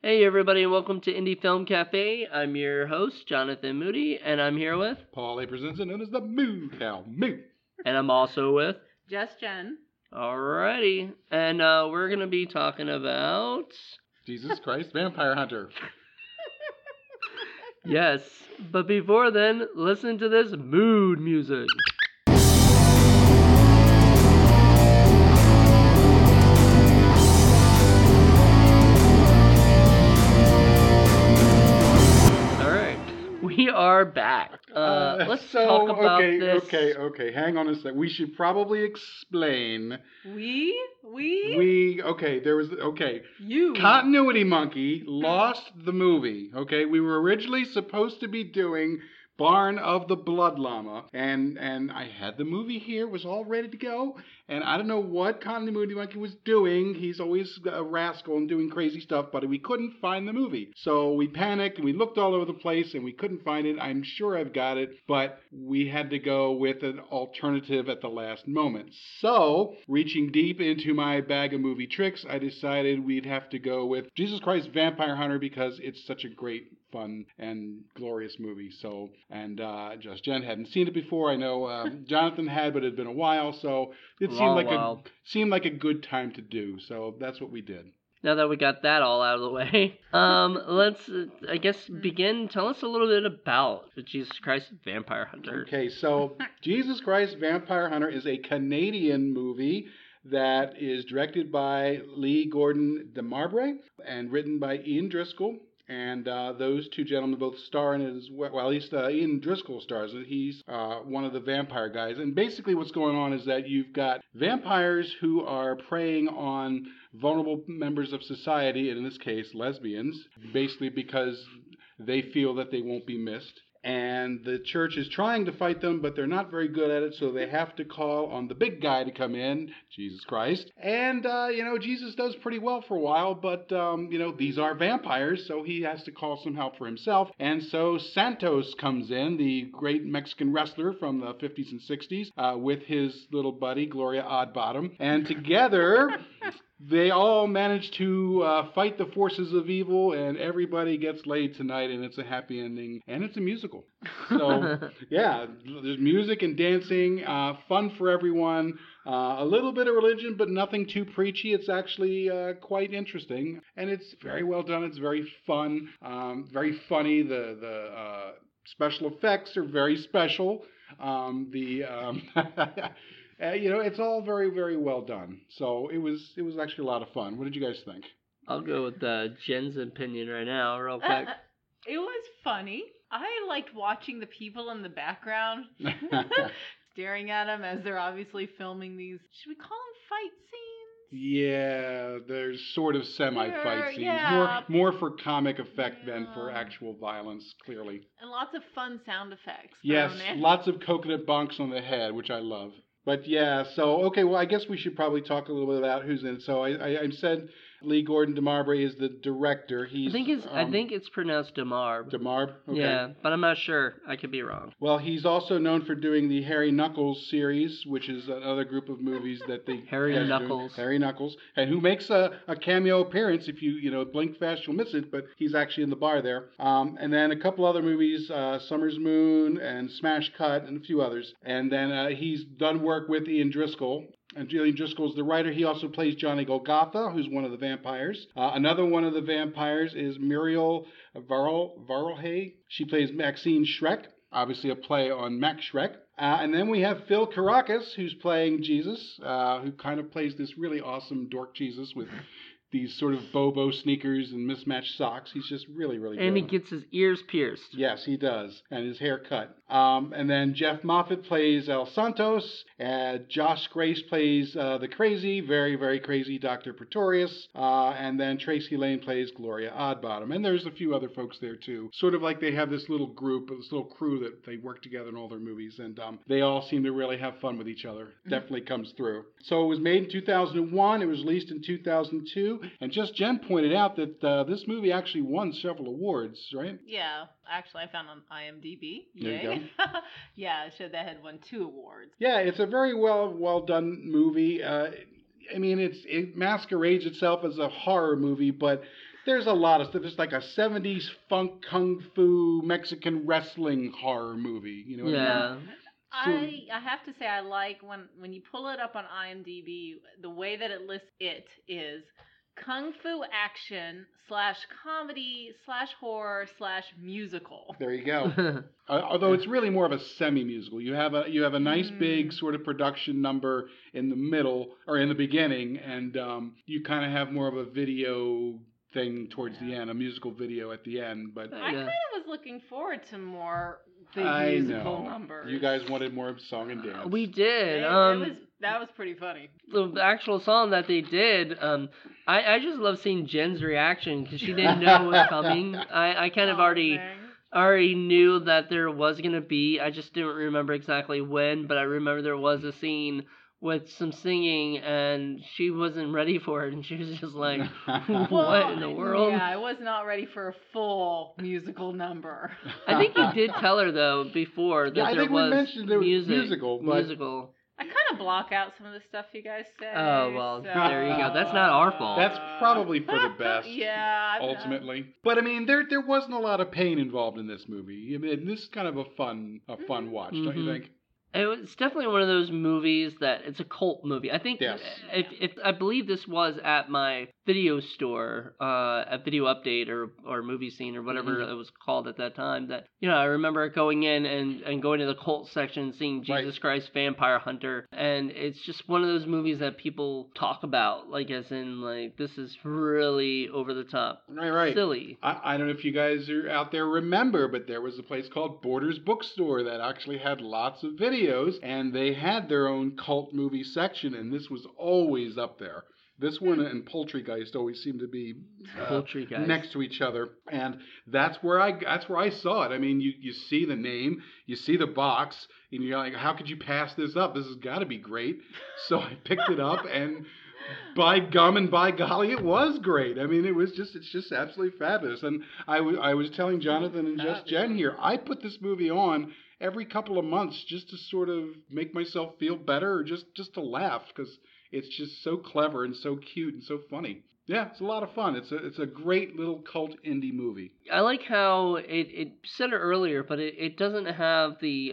Hey everybody, and welcome to Indie Film Cafe. I'm your host, Jonathan Moody, and I'm here with... Paul A. presents it known as the Moo Cow Moo. And I'm also with... Just Jen. Alrighty, and we're going to be talking about... Jesus Christ, Vampire Hunter. Yes, but before then, listen to this mood music. We are back. Let's talk about this. Okay. Hang on a sec. We should probably explain. You. Continuity Monkey lost the movie. Okay, we were originally supposed to be doing Barn of the Blood Llama, and I had the movie here, was all ready to go, and I don't know what Continuity Monkey was doing. He's always a rascal and doing crazy stuff, but we couldn't find the movie. So we panicked, and we looked all over the place, and we couldn't find it. I'm sure I've got it, but we had to go with an alternative at the last moment. So, reaching deep into my bag of movie tricks, I decided we'd have to go with Jesus Christ Vampire Hunter because it's such a great, fun, and glorious movie. So, and just Jen hadn't seen it before. I know Jonathan had, but it had been a while, so it seemed like a good time to do. So that's what we did. Now that we got that all out of the way, let's, I guess, begin. Tell us a little bit about Jesus Christ Vampire Hunter. Okay, so Jesus Christ Vampire Hunter is a Canadian movie that is directed by Lee Gordon DeMarbre and written by Ian Driscoll. And those two gentlemen both star in it as well. Well, at least Ian Driscoll stars it. He's one of the vampire guys. And basically what's going on is that you've got vampires who are preying on vulnerable members of society, and in this case, lesbians, basically because they feel that they won't be missed. And the church is trying to fight them, but they're not very good at it, so they have to call on the big guy to come in, Jesus Christ. And, Jesus does pretty well for a while, but, these are vampires, so he has to call some help for himself. And so Santos comes in, the great Mexican wrestler from the 50s and 60s, with his little buddy, Gloria Oddbottom. And together... they all manage to fight the forces of evil, and everybody gets laid tonight, and it's a happy ending, and it's a musical. So, yeah, there's music and dancing, fun for everyone, a little bit of religion, but nothing too preachy. It's actually quite interesting, and it's very well done. It's very fun, very funny. The special effects are very special. It's all very, very well done. So it was actually a lot of fun. What did you guys think? I'll go with Jen's opinion right now, real quick. It was funny. I liked watching the people in the background, staring at them as they're obviously filming these, should we call them fight scenes? Yeah, there's sort of semi-fight scenes. Yeah. More for comic effect than for actual violence, clearly. And lots of fun sound effects. Yes, lots of coconut bonks on the head, which I love. But yeah, so, okay, well, I guess we should probably talk a little bit about who's in it. So I said Lee Gordon DeMarbre is the director. I think it's pronounced DeMarbre. DeMarbre? Okay. Yeah, but I'm not sure. I could be wrong. Well, he's also known for doing the Harry Knuckles series, which is another group of movies that they... Harry Knuckles, and who makes a cameo appearance. If you blink fast, you'll miss it, but he's actually in the bar there. And then a couple other movies, Summer's Moon and Smash Cut and a few others. And then he's done work with Ian Driscoll. And Ian Driscoll's the writer. He also plays Johnny Golgotha, who's one of the vampires. Another one of the vampires is Muriel Varelhay. She plays Maxine Shrek, obviously a play on Max Shrek. And then we have Phil Karakas, who's playing Jesus, who kind of plays this really awesome dork Jesus with these sort of Bobo sneakers and mismatched socks. He's just really, really good. And he gets his ears pierced. Yes, he does. And his hair cut. And then Jeff Moffat plays El Santos. Josh Grace plays the crazy, very, very crazy Dr. Pretorius. And then Tracy Lane plays Gloria Oddbottom. And there's a few other folks there, too. Sort of like they have this little group, this little crew that they work together in all their movies. And they all seem to really have fun with each other. Definitely comes through. So it was made in 2001. It was released in 2002. And just Jen pointed out that this movie actually won several awards, right? Yeah. Actually, I found on IMDb. There you go. Yeah, it showed that had won 2 awards. Yeah, it's a very well done movie. It masquerades itself as a horror movie, but There's a lot of stuff. There's like a 70s funk, kung fu, Mexican wrestling horror movie. You know what I mean? Yeah. I have to say I like when you pull it up on IMDb, the way that it lists it is kung fu action / comedy / horror / musical. There you go. Although it's really more of a semi-musical. You have a nice big sort of production number in the middle or in the beginning, and you kind of have more of a video thing towards the end, a musical video at the end. But I kind of was looking forward to more big I musical know numbers. You guys wanted more song and dance. We did. That was pretty funny. The actual song that they did, I just love seeing Jen's reaction because she didn't know it was coming. I kind of already knew that there was gonna be. I just didn't remember exactly when, but I remember there was a scene with some singing, and she wasn't ready for it, and she was just like, "What in the world?" Yeah, I was not ready for a full musical number. I think you did tell her though before that I there think was we mentioned there was musical. I kind of block out some of the stuff you guys say. Oh, well, so... there you go. That's not our fault. That's probably for the best. Yeah. Ultimately. But I mean, there wasn't a lot of pain involved in this movie. I mean, this is kind of a fun watch, don't you think? It's definitely one of those movies that it's a cult movie. I think if I believe this was at my video store, a video update or movie scene or whatever it was called at that time, that I remember going in and going to the cult section and seeing Jesus Christ Vampire Hunter, and it's just one of those movies that people talk about, like as in like this is really over the top. Right. Silly. I don't know if you guys are out there remember, but there was a place called Borders Bookstore that actually had lots of videos, and they had their own cult movie section, and this was always up there. This one and Poultrygeist always seem to be next to each other, and that's where I saw it. I mean, you see the name, you see the box, and you're like, how could you pass this up? This has got to be great. So I picked it up, and by gum and by golly, it was great. I mean, it's just absolutely fabulous. And I was telling Jonathan and just Jen here, I put this movie on every couple of months just to sort of make myself feel better, or just to laugh, because it's just so clever and so cute and so funny. Yeah, it's a lot of fun. It's a great little cult indie movie. I like how it said it earlier, but it doesn't have the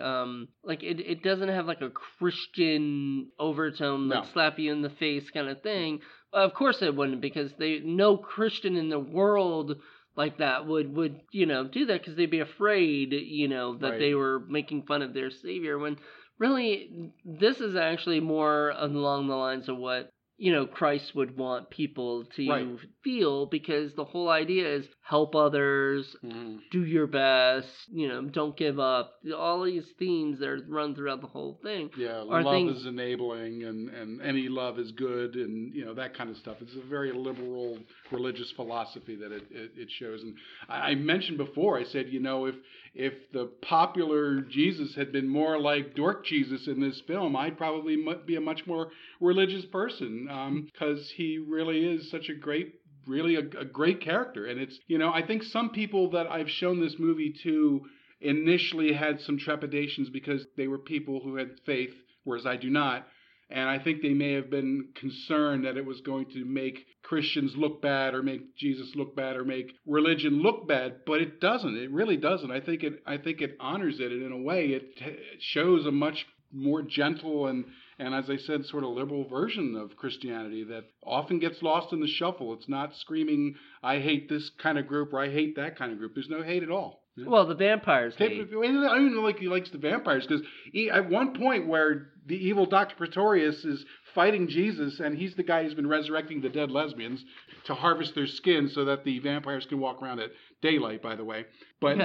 it doesn't have like a Christian overtone, like slap you in the face kind of thing. Of course it wouldn't, because no Christian in the world like that would do that, because they'd be afraid that they were making fun of their savior, when really this is actually more along the lines of what Christ would want people to feel, because the whole idea is help others, do your best, don't give up. All these themes that are run throughout the whole thing. Yeah, love is enabling, and any love is good, and that kind of stuff. It's a very liberal religious philosophy that it shows. And I mentioned before, I said, if the popular Jesus had been more like Dork Jesus in this film, I'd probably be a much more religious person, because he really is such a great character. And it's, I think some people that I've shown this movie to initially had some trepidations because they were people who had faith, whereas I do not. And I think they may have been concerned that it was going to make Christians look bad, or make Jesus look bad, or make religion look bad, but it doesn't. It really doesn't. I think it honors it, and in a way it shows a much more gentle and as I said, sort of liberal version of Christianity that often gets lost in the shuffle. It's not screaming, I hate this kind of group, or I hate that kind of group. There's no hate at all. Well, the vampires hate. I don't even know he likes the vampires, because at one point where the evil Dr. Pretorius is fighting Jesus, and he's the guy who's been resurrecting the dead lesbians to harvest their skin so that the vampires can walk around at daylight, by the way. But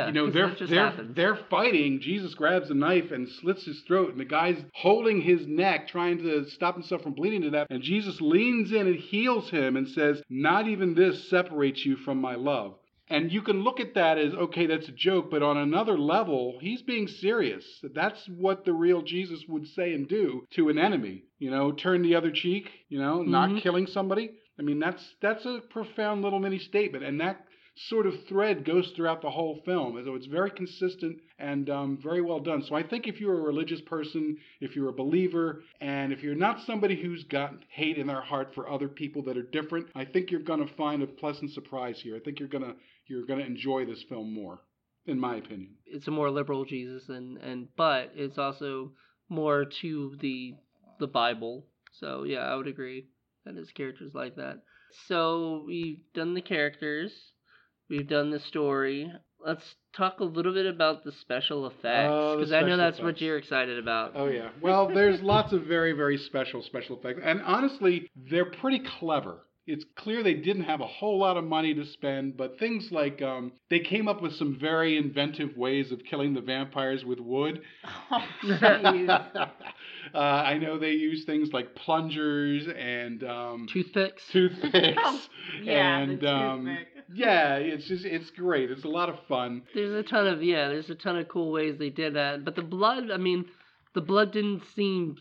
they're fighting. Jesus grabs a knife and slits his throat, and the guy's holding his neck, trying to stop himself from bleeding to death. And Jesus leans in and heals him and says, "Not even this separates you from my love." And you can look at that as, okay, that's a joke, but on another level, he's being serious. That's what the real Jesus would say and do to an enemy. Turn the other cheek, not killing somebody. I mean, that's a profound little mini statement. And that sort of thread goes throughout the whole film. So it's very consistent and very well done. So I think if you're a religious person, if you're a believer, and if you're not somebody who's got hate in their heart for other people that are different, I think you're going to find a pleasant surprise here. I think you're gonna enjoy this film more, in my opinion. It's a more liberal Jesus, but it's also more to the Bible. So yeah, I would agree that his character's like that. So we've done the characters, we've done the story. Let's talk a little bit about the special effects, because I know that's what you're excited about. Oh yeah. Well, there's lots of very, very special effects, and honestly, they're pretty clever. It's clear they didn't have a whole lot of money to spend, but things like they came up with some very inventive ways of killing the vampires with wood. Oh, jeez. I know they use things like plungers and toothpicks. Oh, yeah, and the toothpick. yeah, it's great. It's a lot of fun. There's a ton of cool ways they did that. But the blood, I mean, the blood didn't seem,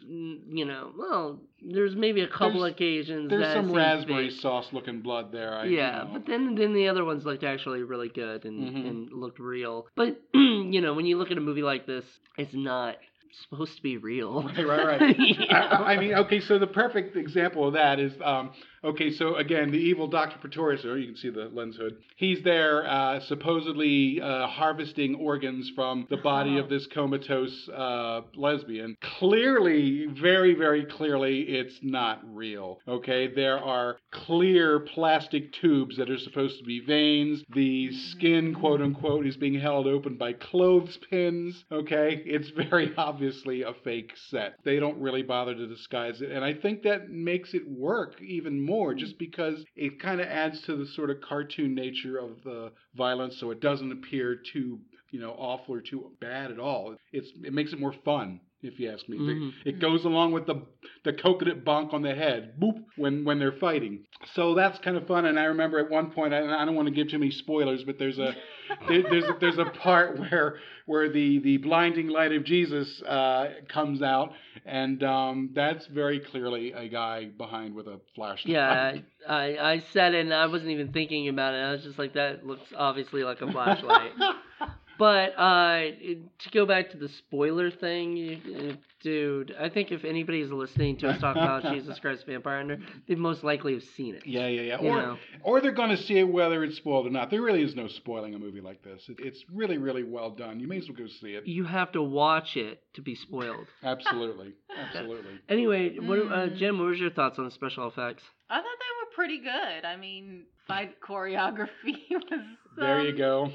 well, there's maybe a couple occasions there's that some seemed raspberry fake. sauce looking blood there. But then the other ones looked actually really good and looked real. But when you look at a movie like this, it's not supposed to be real. Right. Yeah. I mean, okay, so the perfect example of that is, so again, the evil Dr. Pretorius, or you can see the lens hood, he's there supposedly harvesting organs from the body of this comatose lesbian. Clearly, very, very clearly, it's not real, okay? There are clear plastic tubes that are supposed to be veins. The skin, quote unquote, is being held open by clothespins, okay? It's very obviously a fake set. They don't really bother to disguise it, and I think that makes it work even more, just because it kind of adds to the sort of cartoon nature of the violence, so it doesn't appear too, awful or too bad at all. It makes it more fun, if you ask me. It goes along with the coconut bonk on the head, boop, when they're fighting. So that's kind of fun. And I remember at one point, I don't want to give too many spoilers, but there's a part where the blinding light of Jesus comes out, and that's very clearly a guy behind with a flashlight. Yeah, I said it and I wasn't even thinking about it. I was just like, that looks obviously like a flashlight. But to go back to the spoiler thing, dude, I think if anybody's listening to us talk about Jesus Christ Vampire Hunter, they most likely have seen it. Yeah. Or they're going to see it whether it's spoiled or not. There really is no spoiling a movie like this. It's really, really well done. You may as well go see it. You have to watch it to be spoiled. Absolutely. Anyway, Jen, what was your thoughts on the special effects? I thought they were pretty good. I mean, fight choreography was there you go.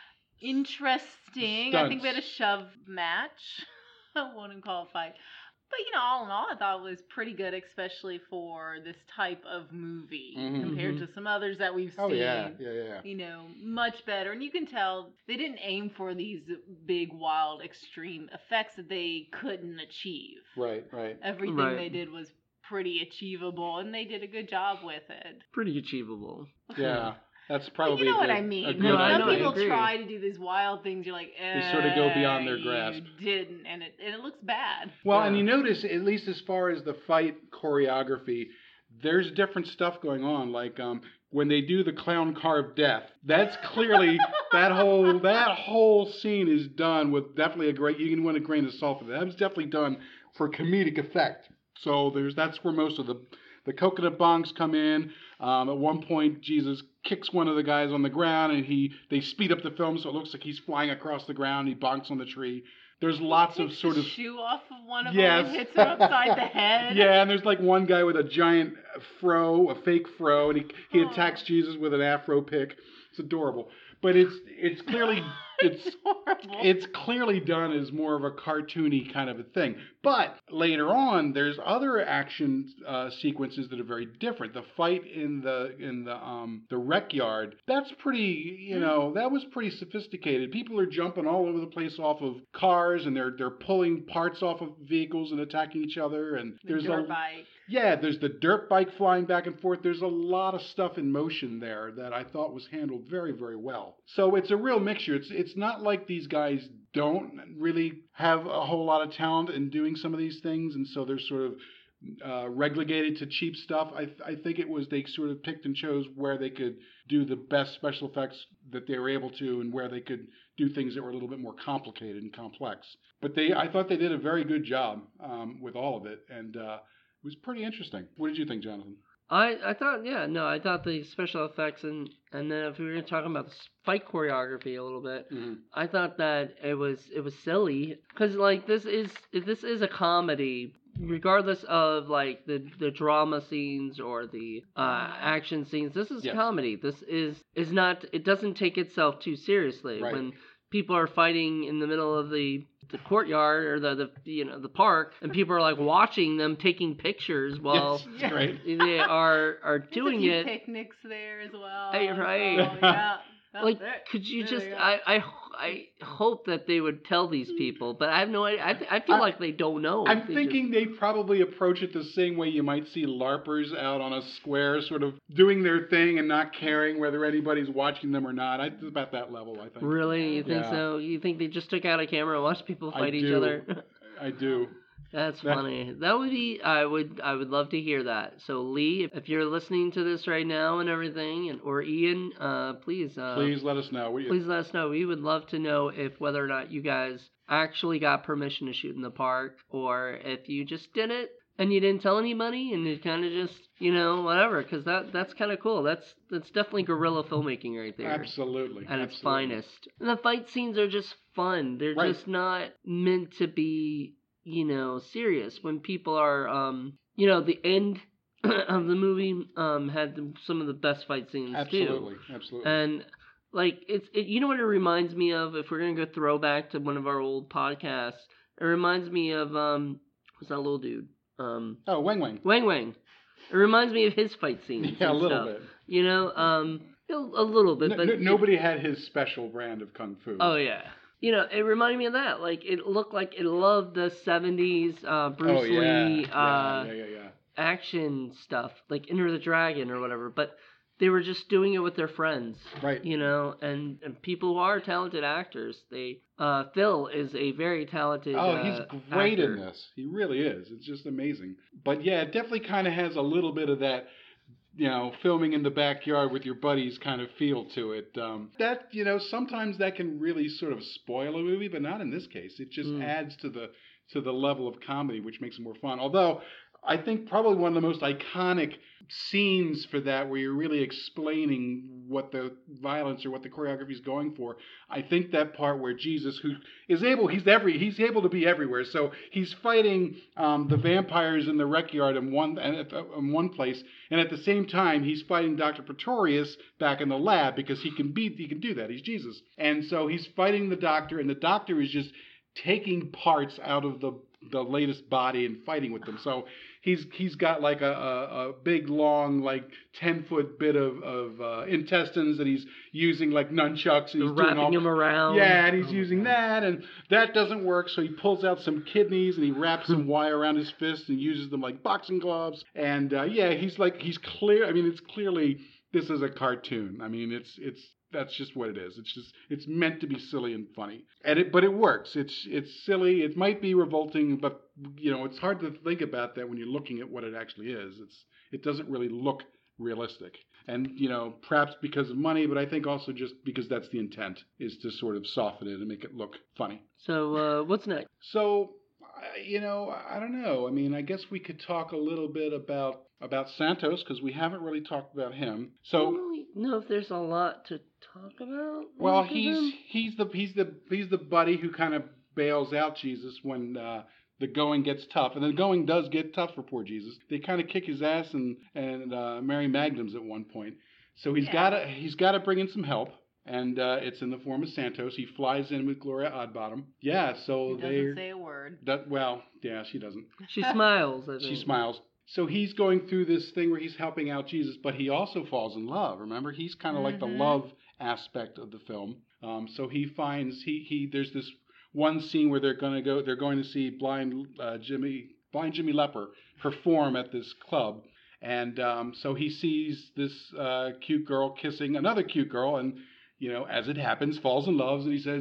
Interesting. Stunts. I think we had a shove match. I wouldn't call it a fight. But, all in all, I thought it was pretty good, especially for this type of movie compared to some others that we've seen. Oh, yeah. Much better. And you can tell they didn't aim for these big, wild, extreme effects that they couldn't achieve. Right. Everything they did was pretty achievable, and they did a good job with it. Pretty achievable. Yeah. That's probably what I mean. Some people try to do these wild things. You're like, they sort of go beyond their grasp. You didn't, and it looks bad. Well, and you notice, at least as far as the fight choreography, there's different stuff going on. Like when they do the clown carved death, that's clearly that whole scene is done with definitely you can win a grain of salt for that. That was definitely done for comedic effect. So that's where most of the coconut bongs come in. At one point, Jesus kicks one of the guys on the ground, and they speed up the film so it looks like he's flying across the ground. He bonks on the tree. There's lots of sort of shoe off of one of them and hits him upside the head. Yeah, and there's like one guy with a giant fro, a fake fro, and he attacks Jesus with an afro pick. It's adorable, but it's clearly it's clearly done as more of a cartoony kind of a thing. But later on, there's other action sequences that are very different. The fight in the rec yard, that's pretty, that was pretty sophisticated. People are jumping all over the place off of cars, and they're pulling parts off of vehicles and attacking each other. And there's dirt bike. Yeah, there's the dirt bike flying back and forth. There's a lot of stuff in motion there that I thought was handled very, very well. So it's a real mixture. It's not like these guys don't really have a whole lot of talent in doing some of these things, and so they're sort of relegated to cheap stuff. I think it was they sort of picked and chose where they could do the best special effects that they were able to, and where they could do things that were a little bit more complicated and complex. But I thought they did a very good job with all of it, and it was pretty interesting. What did you think, Jonathan? I thought the special effects and then if we were talking about the fight choreography a little bit, I thought that it was silly because like this is a comedy, regardless of like the drama scenes or the action scenes. This is comedy. This is not. It doesn't take itself too seriously. Right. When people are fighting in the middle of the courtyard or the park, and people are like watching them taking pictures while they are doing There's a it. few picnics there as well. Hey, right. So, yeah. Like, could you just? I hope that they would tell these people, but I have no idea. I feel like they don't know. I'm thinking they probably approach it the same way you might see LARPers out on a square, sort of doing their thing and not caring whether anybody's watching them or not. It's about that level, I think. Really, you think so? You think they just took out a camera and watched people fight each other? I do. That's funny. That would be. I would love to hear that. So Lee, if you're listening to this right now and everything, or Ian, please let us know. Please let us know. We would love to know if whether or not you guys actually got permission to shoot in the park, or if you just did it and you didn't tell anybody and you kind of just whatever. Because that's kind of cool. That's definitely guerrilla filmmaking right there. Absolutely. At its finest. And the fight scenes are just fun. They're just not meant to be serious. When people are, the end of the movie had some of the best fight scenes too. Absolutely. And like you know what it reminds me of? If we're gonna go throwback to one of our old podcasts, it reminds me of what's that little dude? Wang Wang. Wang Wang. It reminds me of his fight scenes. Yeah, a little bit. A little bit. But nobody had his special brand of kung fu. Oh yeah. It reminded me of that. Like, it looked like it loved the 70s Bruce Lee action stuff, like Enter the Dragon or whatever. But they were just doing it with their friends. Right. And people who are talented actors. Phil is a very talented he's great actor. in this. He really is. It's just amazing. But yeah, it definitely kind of has a little bit of that, filming in the backyard with your buddies kind of feel to it. That, sometimes that can really sort of spoil a movie, but not in this case. It just adds to the level of comedy, which makes it more fun. Although, I think probably one of the most iconic scenes for that, where you're really explaining what the violence or what the choreography is going for. I think that part where Jesus, who is he's able to be everywhere. So he's fighting the vampires in the rec yard in one place, and at the same time he's fighting Dr. Pretorius back in the lab, because he can do that. He's Jesus, and so he's fighting the doctor, and the doctor is just taking parts out of the latest body and fighting with them. So he's got like a big long, like 10-foot bit of intestines that he's using like nunchucks, and he's wrapping him around. Yeah, and he's using that, and that doesn't work. So he pulls out some kidneys and he wraps some wire around his fist and uses them like boxing gloves. And he's clear. I mean, it's clearly, this is a cartoon. I mean, that's just what it is. It's meant to be silly and funny, but it works. It's silly. It might be revolting, but it's hard to think about that when you're looking at what it actually is. It doesn't really look realistic, and perhaps because of money, but I think also just because that's the intent, is to sort of soften it and make it look funny. So what's next? So I don't know. I mean, I guess we could talk a little bit about Santos, because we haven't really talked about him. So I don't really know if there's a lot to talk about. Well, he's the buddy who kind of bails out Jesus when the going gets tough, and the going does get tough for poor Jesus. They kind of kick his ass and Mary Magdalens at one point. So he's got to bring in some help. And it's in the form of Santos. He flies in with Gloria Oddbottom. Yeah, so he doesn't say a word. She doesn't. She smiles, I think. She smiles. So he's going through this thing where he's helping out Jesus, but he also falls in love. Remember, he's kind of like the love aspect of the film. So he finds there's this one scene where they're going to see blind Jimmy Leper perform at this club. And so he sees this cute girl kissing another cute girl, and as it happens, falls in love, and he says,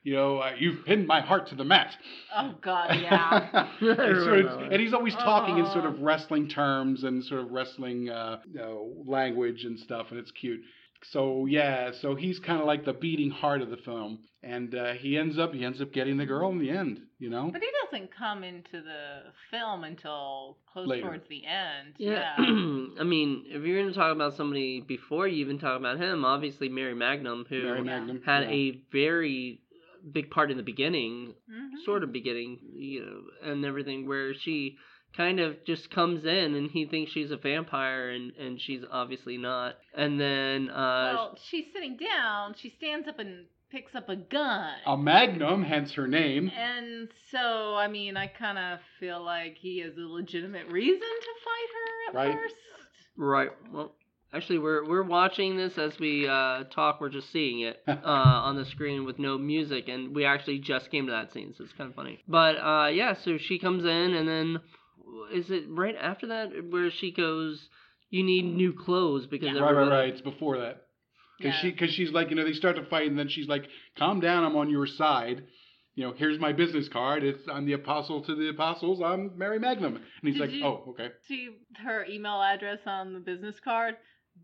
you've pinned my heart to the mat. Oh God, yeah. And he's always talking in sort of wrestling terms and sort of wrestling language and stuff, and it's cute. So he's kind of like the beating heart of the film, and he ends up getting the girl in the end, But he doesn't come into the film until close Later. towards the end. Yeah. I mean, if you're going to talk about somebody before you even talk about him, obviously Mary Magnum, who had a very big part in the beginning, sort of beginning, and everything, where she kind of just comes in and he thinks she's a vampire and she's obviously not. And then she's sitting down, she stands up and picks up a gun. A Magnum, hence her name. And so, I mean, I kind of feel like he has a legitimate reason to fight her at first. Right. Well, actually, we're watching this as we talk. We're just seeing it on the screen with no music, and we actually just came to that scene, so it's kind of funny. But so she comes in, and then is it right after that where she goes, "You need new clothes," because right. It's before that. Because she's like, they start to fight, and then she's like, "Calm down, I'm on your side. Here's my business card. I'm the apostle to the apostles. I'm Mary Magnum." And he's "Oh, okay." See her email address on the business card?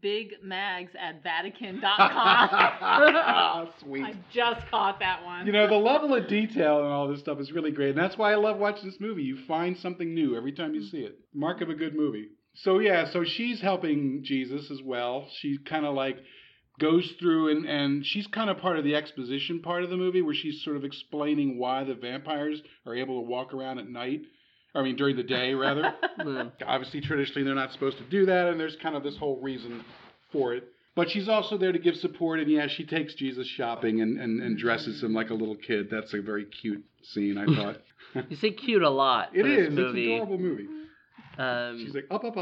bigmags@vatican.com. Sweet. I just caught that one. The level of detail and all this stuff is really great. And that's why I love watching this movie. You find something new every time you see it. Mark of a good movie. So she's helping Jesus as well. She kind of like goes through and she's kind of part of the exposition part of the movie, where she's sort of explaining why the vampires are able to walk around at night. During the day, rather. Obviously, traditionally, they're not supposed to do that, and there's kind of this whole reason for it. But she's also there to give support, and she takes Jesus shopping and dresses him like a little kid. That's a very cute scene, I thought. You say cute a lot. It is. Movie. It's an adorable movie. She's like, up.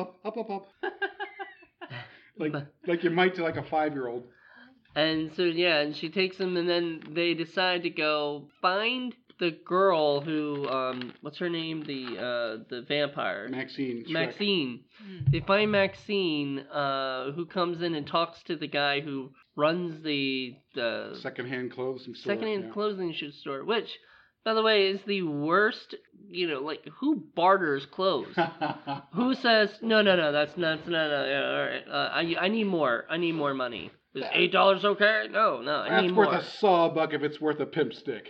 like you might to like a 5-year-old. And so, and she takes him, and then they decide to go find the girl who, what's her name? The vampire. Maxine. Maxine. They find Maxine, who comes in and talks to the guy who runs the secondhand clothing store. Clothing store, which, by the way, is the worst. Who barters clothes? Who says no? That's no. All right, I need more. I need more money. Is $8 okay? No. I need more. That's worth a sawbuck if it's worth a pimp stick.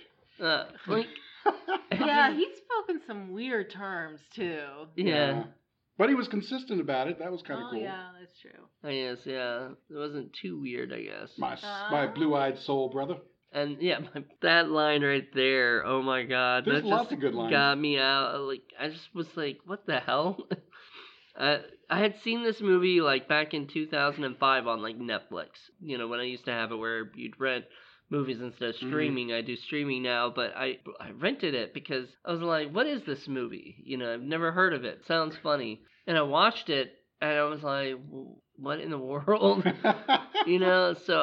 Yeah, he's spoken some weird terms too. Yeah. But he was consistent about it. That was kind of cool. Yeah, that's true. Yes, yeah. It wasn't too weird, I guess. My blue-eyed soul brother. And that line right there, oh my God. There's lots of good lines. Got me out. I just was like, what the hell? I had seen this movie back in 2005 on Netflix. When I used to have it where you'd rent movies instead of streaming. I do streaming now, but I rented it because I was like, what is this movie? I've never heard of it. Sounds funny. And I watched it and I was like, what in the world? So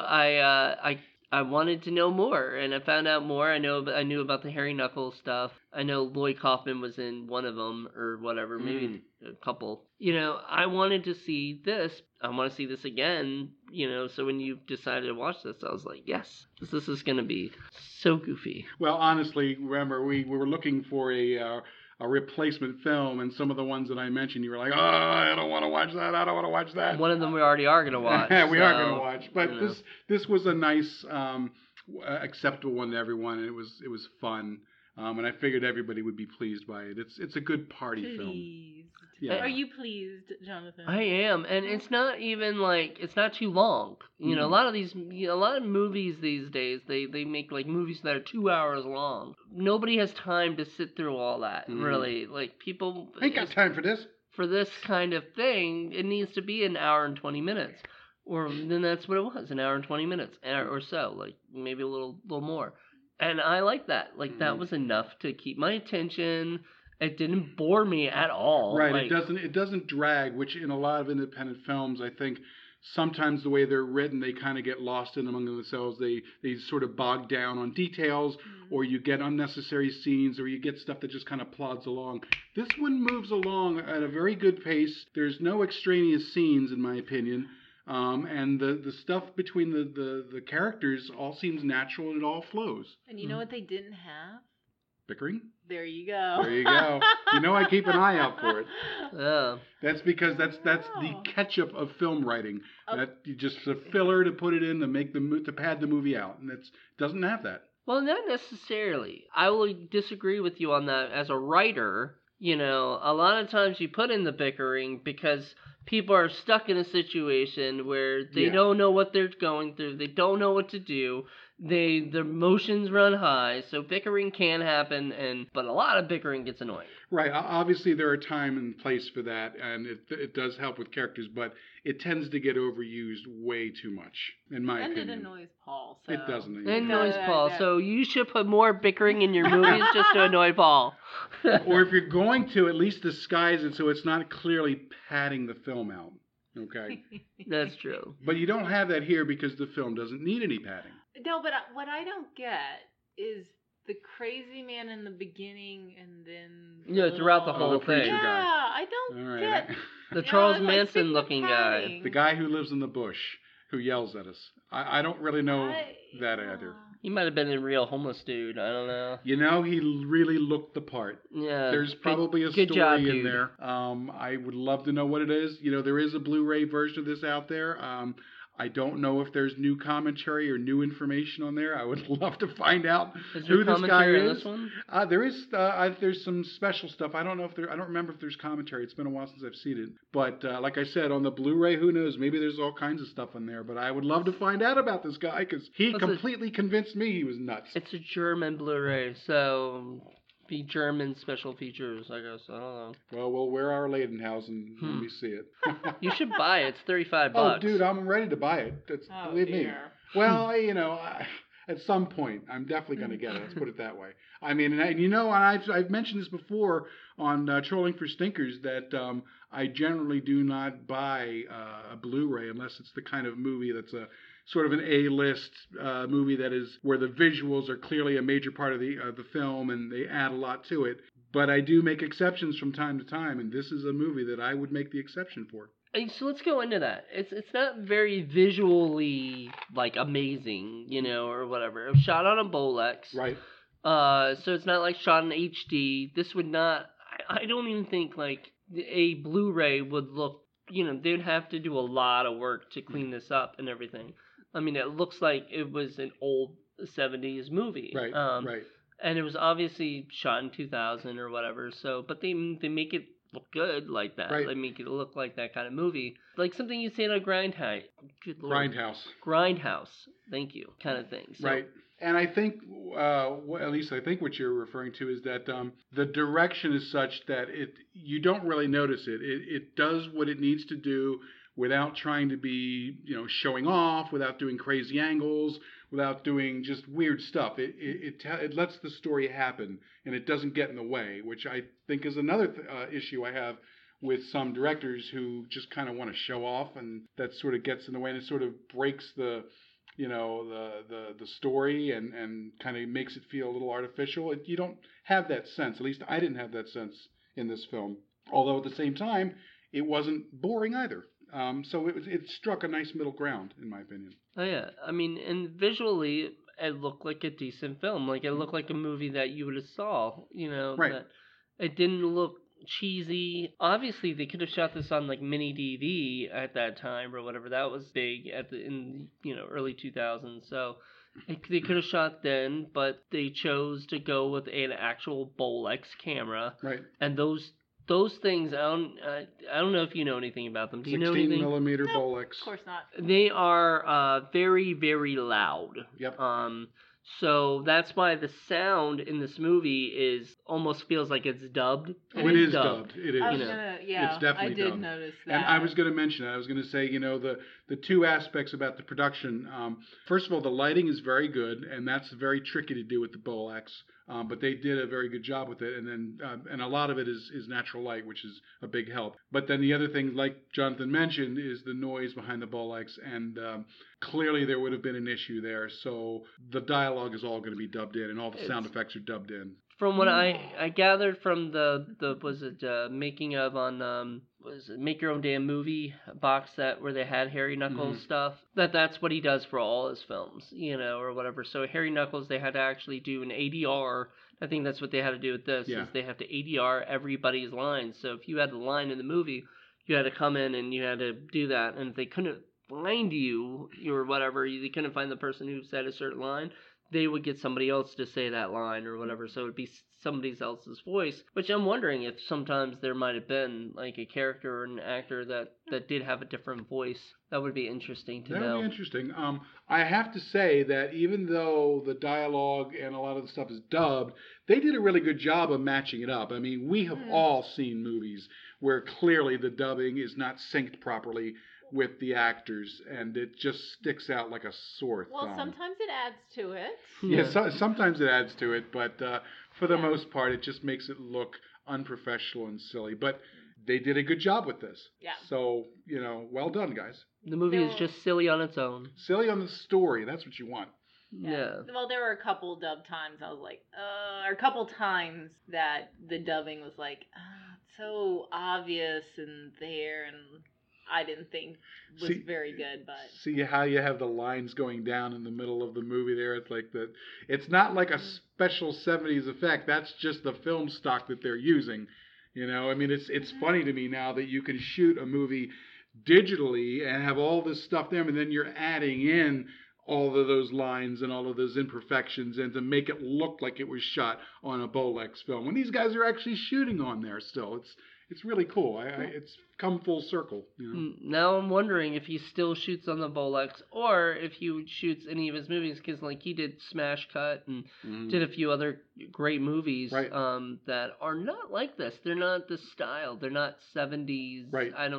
I wanted to know more, and I found out more. I knew about the Harry Knuckles stuff. I know Lloyd Kaufman was in one of them or whatever, maybe a couple. I wanted to see this. I want to see this again. So when you decided to watch this, I was like, yes, this is going to be so goofy. Well, honestly, remember we were looking for a replacement film, and some of the ones that I mentioned, you were like, I don't want to watch that. I don't want to watch that. One of them we already are going to watch. We are going to watch. But this was a nice, acceptable one to everyone, and it was fun. And I figured everybody would be pleased by it. It's a good party film. Yeah. Are you pleased, Jonathan? I am, and it's not even it's not too long. A lot of movies these days, they make movies that are 2 hours long. Nobody has time to sit through all that. Really, people ain't got time for this. For this kind of thing, it needs to be an hour and 20 minutes, or then that's what it was, an hour and 20 minutes or so, maybe a little more. And I like that. That was enough to keep my attention. It didn't bore me at all. Right. It doesn't drag, which in a lot of independent films, I think sometimes the way they're written, they kind of get lost in among themselves. They sort of bog down on details, or you get unnecessary scenes, or you get stuff that just kind of plods along. This one moves along at a very good pace. There's no extraneous scenes, in my opinion. And the stuff between the characters all seems natural and it all flows. And you know what they didn't have? Bickering? There you go. There you go. You know I keep an eye out for it. Yeah. That's because that's the ketchup of film writing. That you just a filler to put it in to pad the movie out, and it doesn't have that. Well, not necessarily. I will disagree with you on that. As a writer, a lot of times you put in the bickering because people are stuck in a situation where they don't know what they're going through. They don't know what to do. Their emotions run high, so bickering can happen, but a lot of bickering gets annoying. Right. Obviously, there are time and place for that, and it does help with characters, but it tends to get overused way too much, in my opinion. And it annoys Paul. So. It doesn't. It annoys Paul, so you should put more bickering in your movies just to annoy Paul. Or if you're going to, at least disguise it so it's not clearly padding the film out. Okay? That's true. But you don't have that here because the film doesn't need any padding. No, but what I don't get is the crazy man in the beginning and then... throughout the whole thing. Yeah, I don't get... The Charles Manson looking guy. The guy who lives in the bush, who yells at us. I don't really know that either. He might have been a real homeless dude. I don't know. He really looked the part. Yeah. There's probably a story in there. I would love to know what it is. There is a Blu-ray version of this out there. I don't know if there's new commentary or new information on there. I would love to find out who this guy is. This one? There is. There's some special stuff. I don't know I don't remember if there's commentary. It's been a while since I've seen it. But like I said, on the Blu-ray, who knows? Maybe there's all kinds of stuff on there. But I would love to find out about this guy because he completely convinced me he was nuts. It's a German Blu-ray, so. Be German special features, I guess. I don't know. Well, we'll wear our Leidenhausen when we see it. You should buy it. It's $35. Oh, dude, I'm ready to buy it. Believe me. Well, at some point, I'm definitely going to get it. Let's put it that way. I mean, I've mentioned this before on Trolling for Stinkers that I generally do not buy a Blu-ray unless it's the kind of movie that's a sort of an A-list movie that is where the visuals are clearly a major part of the film and they add a lot to it. But I do make exceptions from time to time, and this is a movie that I would make the exception for. So let's go into that. It's not very visually amazing, or whatever. It was shot on a Bolex. Right. So it's not shot in HD. This would not. I don't even think a Blu-ray would look. They'd have to do a lot of work to clean this up and everything. I mean, it looks like it was an old 70s movie. Right, right. And it was obviously shot in 2000 or whatever. So, but they make it look good like that. Right. They make it look like that kind of movie. Like something you'd see in a Grindhouse. Good Lord. Grindhouse. Thank you. Kind of thing. So, right. And I think, at least I think what you're referring to is that the direction is such that you don't really notice it. It does what it needs to do without trying to be, showing off, without doing crazy angles, without doing just weird stuff. It lets the story happen, and it doesn't get in the way, which I think is another issue I have with some directors who just kind of want to show off, and that sort of gets in the way, and it sort of breaks the story and kind of makes it feel a little artificial. You don't have that sense. At least I didn't have that sense in this film. Although at the same time, it wasn't boring either. So it struck a nice middle ground, in my opinion. Oh yeah, I mean, and visually, it looked like a decent film. It looked like a movie that you would have saw. Right. That it didn't look cheesy. Obviously, they could have shot this on mini DV at that time or whatever. That was big in early 2000s. So they could have shot then, but they chose to go with an actual Bolex camera. Right. And those things, I don't know if you know anything about them. Do you know 16 anything? millimeter No, Bolex. Of course not. They are very, very loud. Yep. So that's why the sound in this movie almost feels like it's dubbed. Oh, it is dubbed. It is. It's definitely I did dubbed. notice that. And I was going to mention it. I was going to say, the two aspects about the production. First of all, the lighting is very good, and that's very tricky to do with the Bolex. But they did a very good job with it, and then and a lot of it is natural light, which is a big help. But then the other thing, like Jonathan mentioned, is the noise behind the Bolex, and clearly there would have been an issue there. So the dialogue is all going to be dubbed in, and all the sound effects are dubbed in. From what I gathered from the was it making of on was it Make Your Own Damn Movie box set where they had Harry Knuckles stuff, that's what he does for all his films, or whatever. So Harry Knuckles, they had to actually do an ADR. I think that's what they had to do with this, is they have to ADR everybody's lines. So if you had the line in the movie, you had to come in and you had to do that. And if they couldn't find you or whatever, they couldn't find the person who said a certain line, they would get somebody else to say that line or whatever. So it would be somebody else's voice, which I'm wondering if sometimes there might have been like a character or an actor that did have a different voice. That would be interesting to know. That would be interesting. I have to say that even though the dialogue and a lot of the stuff is dubbed, they did a really good job of matching it up. I mean, we have all seen movies where clearly the dubbing is not synced properly with the actors, and it just sticks out like a sore thumb. Well, sometimes it adds to it. Yeah, sometimes it adds to it, but for the most part, it just makes it look unprofessional and silly. But they did a good job with this. Yeah. So, well done, guys. The movie is just silly on its own. Silly on the story. That's what you want. Yeah. Well, there were a couple dub times I was like, or a couple times that the dubbing was like, it's so obvious and there, and I didn't think was very good, but see how you have the lines going down in the middle of the movie there. It's like it's not like a special 70s effect. That's just the film stock that they're using. I mean, it's funny to me now that you can shoot a movie digitally and have all this stuff there, and then you're adding in all of those lines and all of those imperfections and to make it look like it was shot on a Bolex film when these guys are actually shooting on there still. It's really cool. It's come full circle. Now I'm wondering if he still shoots on the Bolex or if he shoots any of his movies, because like he did Smash Cut and did a few other great movies that are not like this. They're not this style. They're not 70s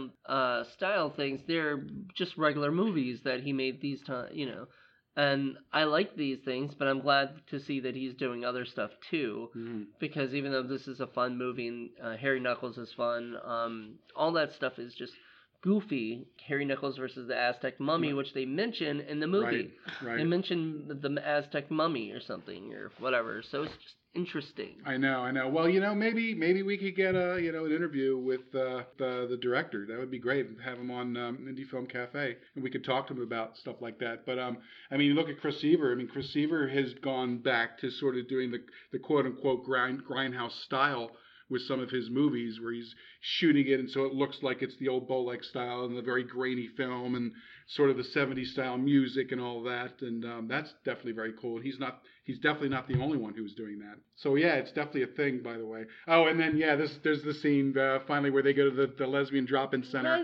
style things. They're just regular movies that he made these times. And I like these things, but I'm glad to see that he's doing other stuff too. Because even though this is a fun movie and Harry Knuckles is fun, all that stuff is just goofy. Harry Knuckles versus the Aztec Mummy, which they mention in the movie. Right. They mention the Aztec Mummy or something or whatever. So it's just interesting. I know. Well, maybe we could get an interview with the director. That would be great. Have him on Indie Film Cafe, and we could talk to him about stuff like that. But I mean, look at Chris Seaver. I mean, Chris Seaver has gone back to sort of doing the quote unquote grindhouse style with some of his movies, where he's shooting it and so it looks like it's the old Bolex style and the very grainy film and sort of the 70s style music and all that. And that's definitely very cool. He's definitely not the only one who's doing that. So yeah, it's definitely a thing, by the way. Oh, and then there's the scene finally where they go to the lesbian drop-in center.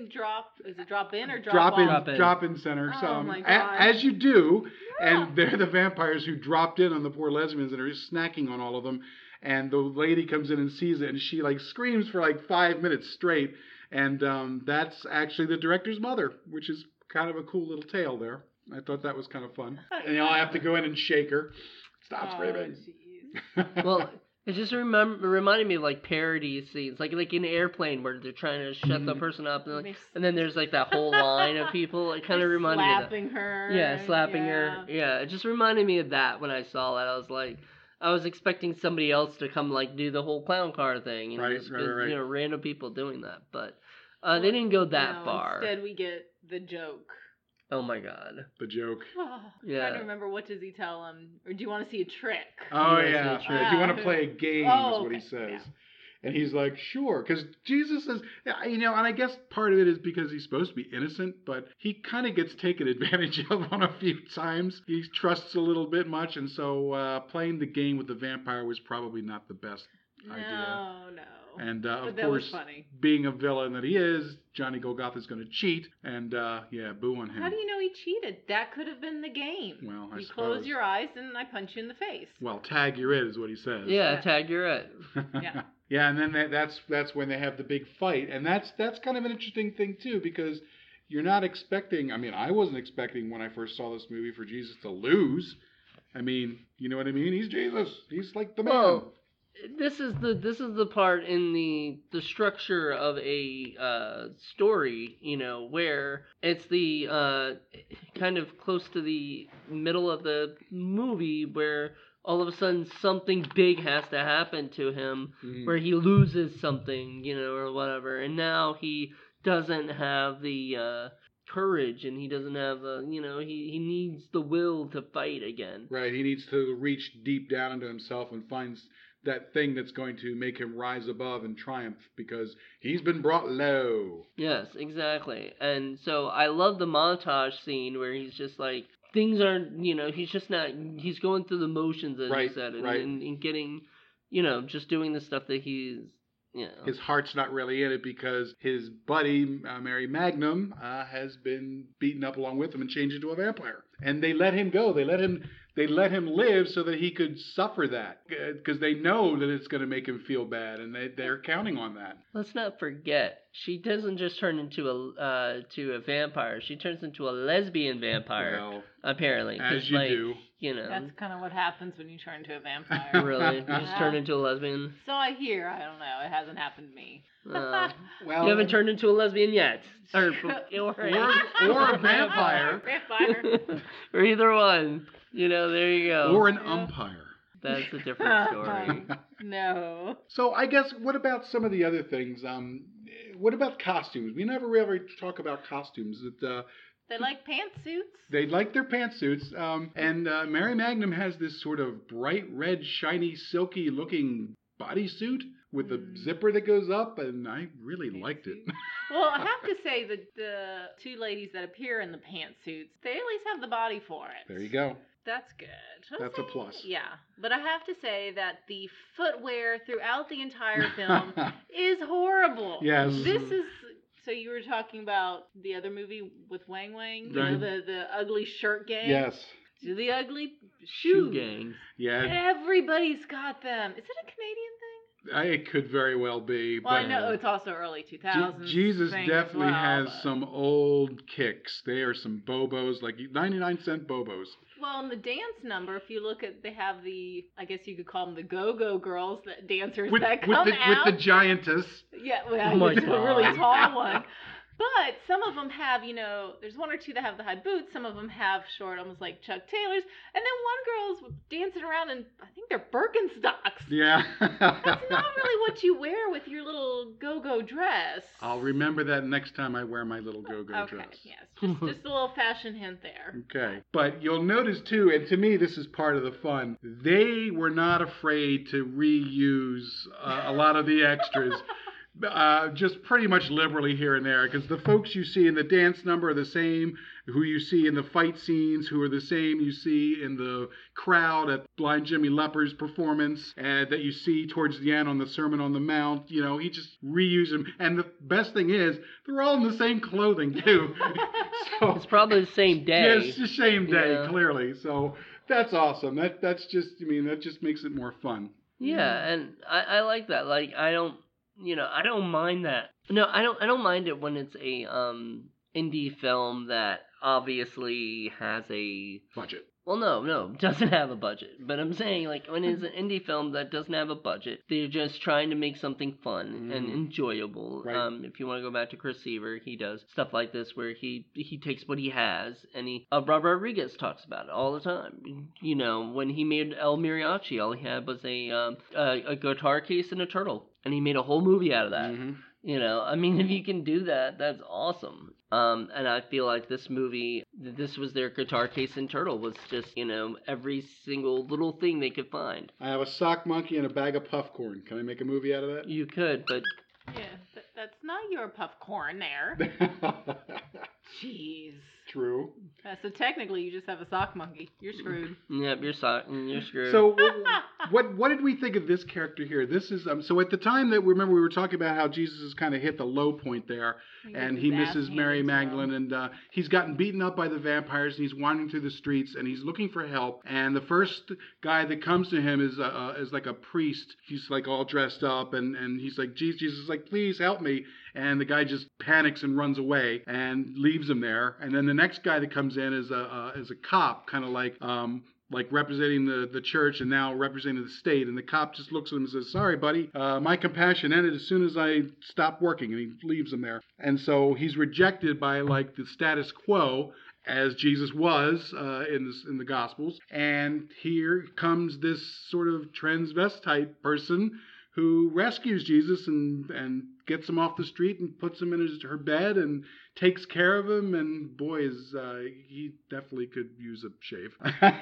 Is it drop-in or drop-off? Drop-in center. Oh, so my God. As you do, and they're the vampires who dropped in on the poor lesbians and are just snacking on all of them. And the lady comes in and sees it, and she like screams for like 5 minutes straight. And that's actually the director's mother, which is kind of a cool little tale there. I thought that was kind of fun. And they all have to go in and shake her. Stop screaming. Well, it just reminded me of like parody scenes, like in Airplane where they're trying to shut the person up, and then there's like that whole line of people. It kind of reminded me of that. Slapping her. Yeah, slapping her. Yeah, it just reminded me of that when I saw that. I was expecting somebody else to come like do the whole clown car thing, right. Random people doing that, but they didn't go that far. Instead, we get the joke. Oh my God, the joke. Yeah. Trying to remember, what does he tell him? Or do you want to see a trick? Oh yeah, do you want to play a game? Is what he says. Yeah. And he's like, sure, because Jesus says, and I guess part of it is because he's supposed to be innocent, but he kind of gets taken advantage of on a few times. He trusts a little bit much, and so playing the game with the vampire was probably not the best idea. No. And of course, being a villain that he is, Johnny Golgotha is going to cheat, and boo on him. How do you know he cheated? That could have been the game. Well, I you suppose. Close your eyes and I punch you in the face. Well, tag you're it is what he says. Yeah, tag you're it. Yeah. Yeah, and then that's when they have the big fight, and that's kind of an interesting thing too, because you're not expecting. I mean, I wasn't expecting when I first saw this movie for Jesus to lose. I mean, you know what I mean? He's Jesus. He's like the man. Well, this is the part in the structure of a story, where it's the kind of close to the middle of the movie where all of a sudden something big has to happen to him where he loses something, or whatever. And now he doesn't have the courage, and he doesn't have he needs the will to fight again. Right. He needs to reach deep down into himself and find that thing that's going to make him rise above and triumph because he's been brought low. Yes, exactly. And so I love the montage scene where he's just like, things aren't, he's just not, he's going through the motions, as you said, and getting, just doing the stuff that he's, His heart's not really in it because his buddy, Mary Magnum, has been beaten up along with him and changed into a vampire. And they let him go. They let him live so that he could suffer that because they know that it's going to make him feel bad, and they're counting on that. Let's not forget, she doesn't just turn into a vampire. She turns into a lesbian vampire, well, apparently. As you do. That's kind of what happens when you turn into a vampire. Really? You just turn into a lesbian? So I hear. I don't know. It hasn't happened to me. Well, you haven't turned into a lesbian yet. Or a vampire. Or either one. There you go. Or an umpire. That's a different story. No. So I guess, what about some of the other things? What about costumes? We never really talk about costumes. They like pantsuits. They like their pantsuits. And Mary Magnum has this sort of bright red, shiny, silky looking bodysuit with a zipper that goes up, and I really liked it. Well, I have to say that the two ladies that appear in the pantsuits, they at least have the body for it. There you go. That's good. That's a plus. Yeah. But I have to say that the footwear throughout the entire film is horrible. Yes. This is... So you were talking about the other movie with Wang Wang? Right. The ugly shirt gang? Yes. To the ugly shoe gang. Yeah. Everybody's got them. Is it a Canadian thing? It could very well be. Well, I know it's also early 2000s. Jesus definitely has some old kicks. They are some bobos, like 99-cent bobos. Well, in the dance number, if you look at, they have I guess you could call them the go-go girls, dancers that come out. With the giantess. Yeah, well, it's a really tall one. But some of them have, there's one or two that have the high boots. Some of them have short, almost like Chuck Taylors. And then one girl's dancing around in, I think they're Birkenstocks. Yeah. That's not really what you wear with your little go-go dress. I'll remember that next time I wear my little go-go dress. Okay, yes. Just a little fashion hint there. Okay. But you'll notice, too, and to me this is part of the fun, they were not afraid to reuse a lot of the extras. Just pretty much liberally here and there, because the folks you see in the dance number are the same who you see in the fight scenes, who are the same you see in the crowd at Blind Jimmy Lepper's performance, that you see towards the end on the Sermon on the Mount. He just reused them. And the best thing is, they're all in the same clothing, too. So, it's probably the same day. Yeah, it's the same day, clearly. So that's awesome. That just makes it more fun. Yeah, and I like that. Like, I don't mind that. No, I don't mind it when it's a indie film that obviously has a budget. Well, no, doesn't have a budget. But I'm saying, like, when it's an indie film that doesn't have a budget, they're just trying to make something fun and enjoyable. Right. If you want to go back to Chris Seaver, he does stuff like this where he takes what he has, and Robert Rodriguez talks about it all the time. When he made El Mariachi, all he had was a guitar case and a turtle, and he made a whole movie out of that. Mm-hmm. If you can do that, that's awesome. And I feel like this movie, this was their guitar case and turtle, was just, every single little thing they could find. I have a sock monkey and a bag of puffcorn. Can I make a movie out of that? You could, but... Yeah, that's not your puffcorn there. Jeez. True. So technically, you just have a sock monkey. You're screwed. Yep, you're screwed. So, what did we think of this character here? This is so at the time that we were talking about how Jesus has kind of hit the low point there, and he misses Mary Magdalene, and he's gotten beaten up by the vampires, and he's wandering through the streets, and he's looking for help. And the first guy that comes to him is like a priest. He's like all dressed up, and he's like, Jesus is like, please help me. And the guy just panics and runs away and leaves him there. And then the next guy that comes in is a cop, kind of like representing the church and now representing the state. And the cop just looks at him and says, sorry, buddy, my compassion ended as soon as I stopped working. And he leaves him there. And so he's rejected by like the status quo. as Jesus was in the Gospels. And here comes this sort of transvestite person who rescues Jesus and gets him off the street and puts him in her bed and takes care of him. And boy, he definitely could use a shave.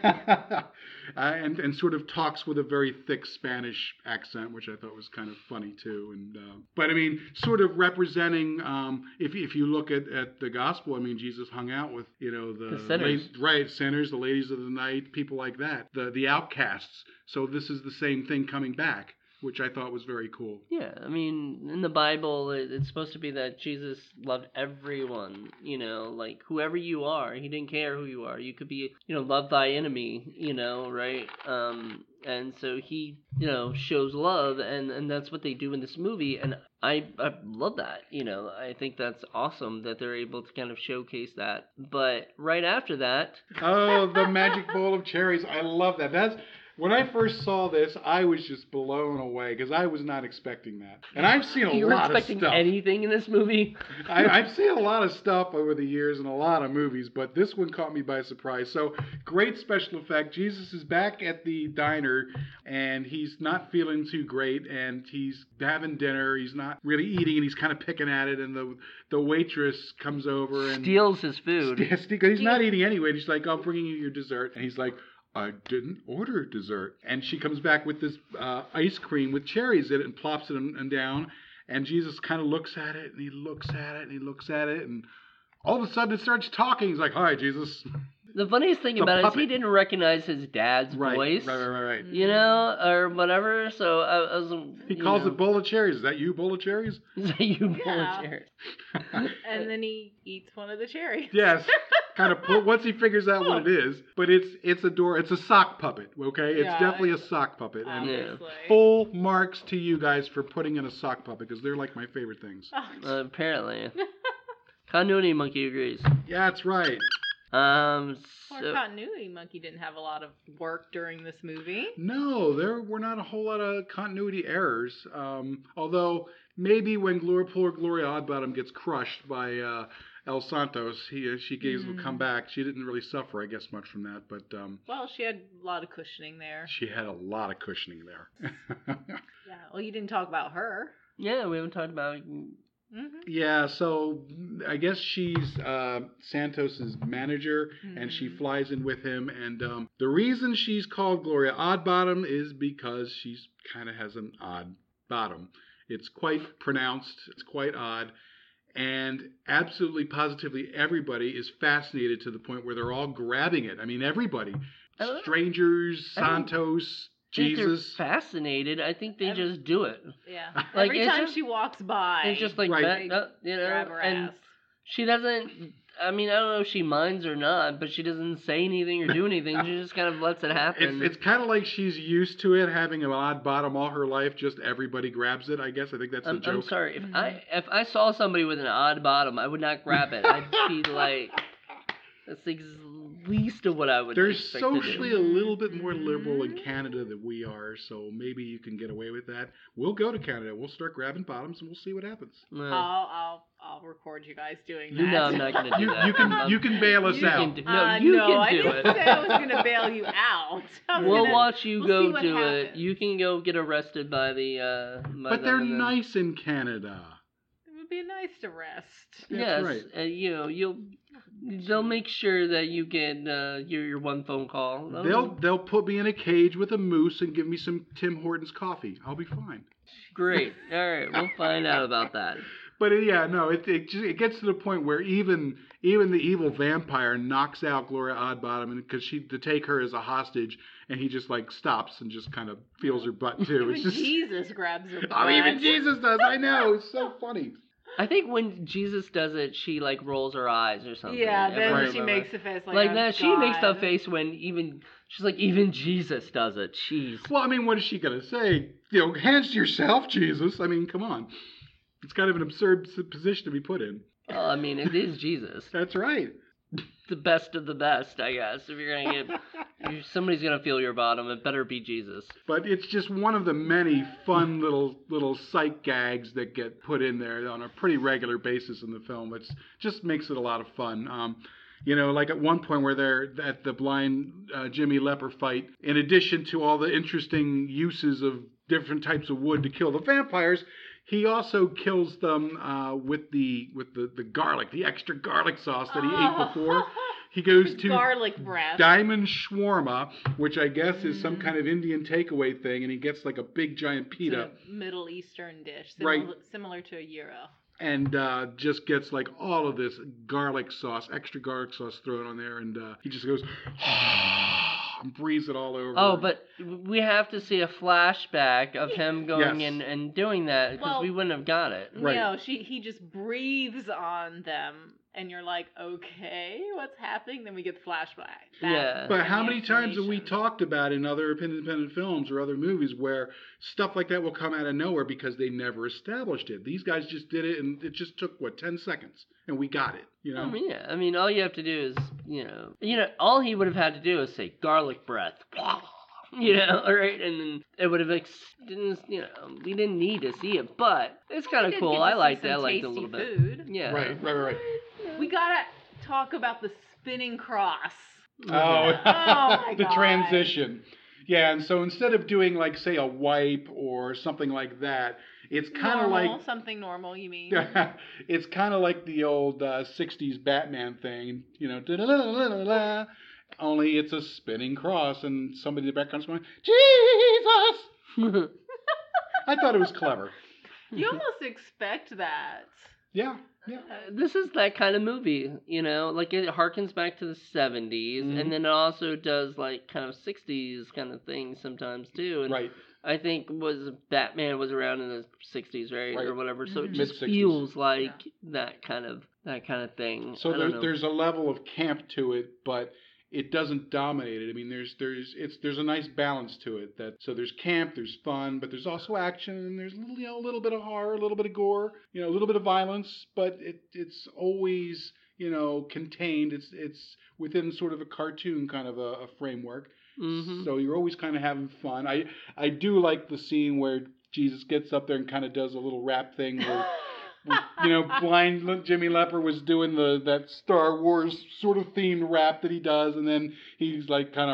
And sort of talks with a very thick Spanish accent, which I thought was kind of funny too. And but I mean, sort of representing, if you look at the gospel, I mean, Jesus hung out with the sinners, sinners, the ladies of the night, people like that, the outcasts. So this is the same thing coming back, which I thought was very cool. Yeah, I mean, in the Bible, it's supposed to be that Jesus loved everyone, like whoever you are. He didn't care who you are. You could be, love thy enemy, right? And so he, shows love, and that's what they do in this movie, and I love that, I think that's awesome that they're able to kind of showcase that. But right after that... Oh, the magic bowl of cherries. I love that. When I first saw this, I was just blown away because I was not expecting that. And I've seen a lot of stuff. You were expecting anything in this movie? I've seen a lot of stuff over the years in a lot of movies, but this one caught me by surprise. So, great special effect. Jesus is back at the diner, and he's not feeling too great, and he's having dinner. He's not really eating, and he's kind of picking at it, and the waitress comes over and... steals his food. He's not eating anyway. She's like, I'm bringing you your dessert. And he's like... I didn't order dessert. And she comes back with this ice cream with cherries in it and plops it and down. And Jesus kind of looks at it, and he looks at it, and he looks at it. And all of a sudden it starts talking. He's like, hi, Jesus. The funniest thing about it is he didn't recognize his dad's voice. Right. Or whatever. So I was... He calls it bowl of cherries. Is that you, bowl of cherries? Is that you, bowl of cherries? And then he eats one of the cherries. Yes. Kind of once he figures out what it is, but it's a sock puppet, okay? It's definitely a sock puppet, and full marks to you guys for putting in a sock puppet because they're like my favorite things. Apparently, Continuity Monkey agrees. Yeah, that's right. Continuity Monkey didn't have a lot of work during this movie. No, there were not a whole lot of continuity errors. Although maybe when poor Gloria Oddbottom gets crushed by El Santos, she gave him a comeback. She didn't really suffer, I guess, much from that. But well, she had a lot of cushioning there. She had a lot of cushioning there. Yeah. Well, you didn't talk about her. Yeah, we haven't talked about. Yeah, so I guess she's Santos's manager, and she flies in with him. And the reason she's called Gloria Oddbottom is because she's kind of has an odd bottom. It's quite pronounced. It's quite odd. And absolutely, positively, everybody is fascinated to the point where they're all grabbing it. I mean, everybody. Strangers, Santos, Jesus. They're fascinated. I think they just do it. Yeah. Like, every time she walks by. It's just like, grab her ass. She doesn't... I mean, I don't know if she minds or not, but she doesn't say anything or do anything. She just kind of lets it happen. It's kind of like she's used to it, having an odd bottom all her life. Just everybody grabs it, I guess. I think that's the joke. I'm sorry. If I saw somebody with an odd bottom, I would not grab it. I'd be like... That's the least of what I would expect to do. They're socially a little bit more liberal in Canada than we are, so maybe you can get away with that. We'll go to Canada. We'll start grabbing bottoms, and we'll see what happens. I'll record you guys doing that. No, I'm not going to do that. You can bail us out. You can do I didn't say I was going to bail you out. We'll watch you go do it. You can go get arrested by the... But they're nice in Canada. It would be a nice arrest. That's right. They'll make sure that you get your one phone call. They'll put me in a cage with a moose and give me some Tim Hortons coffee. I'll be fine. Great. All right, we'll find out about that. But it gets to the point where even the evil vampire knocks out Gloria Oddbottom because to take her as a hostage, and he just like stops and just kind of feels her butt too. Even Jesus grabs her butt. Oh, even Jesus does. I know. It's so funny. I think when Jesus does it, she like rolls her eyes or something. Yeah, then she makes the face like that. She makes the face when she's like, even Jesus does it. Jeez. Well, I mean, what is she gonna say? Hands to yourself, Jesus. I mean, come on. It's kind of an absurd position to be put in. Well, I mean, it is Jesus. That's right. The best of the best, I guess. If you're gonna get, somebody's gonna feel your bottom. It better be Jesus. But it's just one of the many fun little sight gags that get put in there on a pretty regular basis in the film. It just makes it a lot of fun. You know, like at one point where they're at the blind Jimmy Leper fight, in addition to all the interesting uses of different types of wood to kill the vampires, he also kills them with the garlic, the extra garlic sauce that he ate before. He goes to garlic breath. Diamond Shawarma, which I guess is some kind of Indian takeaway thing, and he gets like a big giant pita. It's a Middle Eastern dish, similar to a gyro. And just gets like all of this garlic sauce, extra garlic sauce thrown on there, and he just goes and breathes it all over. Oh, but we have to see a flashback of him going Yes. in and doing that, because we wouldn't have got it. Right. No, he just breathes on them, and you're like, okay, what's happening? Then we get the flashback. Yeah. But how many times have we talked about in other independent films or other movies where stuff like that will come out of nowhere because they never established it? These guys just did it, and it just took, 10 seconds, and we got it, you know? I mean, all you have to do is, all he would have had to do is say garlic breath. Right? And then it would have, we didn't need to see it, but it's kind of cool. I liked it. I liked it a little bit. Food. Yeah. Right. We gotta talk about the spinning cross. Oh, my the God. transition. Yeah, and so instead of doing, like, say, a wipe or something like that, it's kind of like... Something normal, you mean? It's kind of like the old 60s Batman thing, da-da-da-da-da-da, only it's a spinning cross, and somebody in the background's going, Jesus! I thought it was clever. You almost expect that. Yeah. This is that kind of movie, like it harkens back to the 70s, and then it also does like kind of 60s kind of things sometimes too. And Right. I think Batman was around in the 60s, right? Or whatever. So it just Mid-60s. feels like that kind of thing. So there's a level of camp to it, but it doesn't dominate it. I mean, there's a nice balance to it. So there's camp, there's fun, but there's also action, and there's a little bit of horror, a little bit of gore, a little bit of violence, but it's always contained. It's within sort of a cartoon kind of a framework. Mm-hmm. So you're always kind of having fun. I do like the scene where Jesus gets up there and kind of does a little rap thing where. Blind Jimmy Leper was doing that Star Wars sort of themed rap that he does, and then he's like kind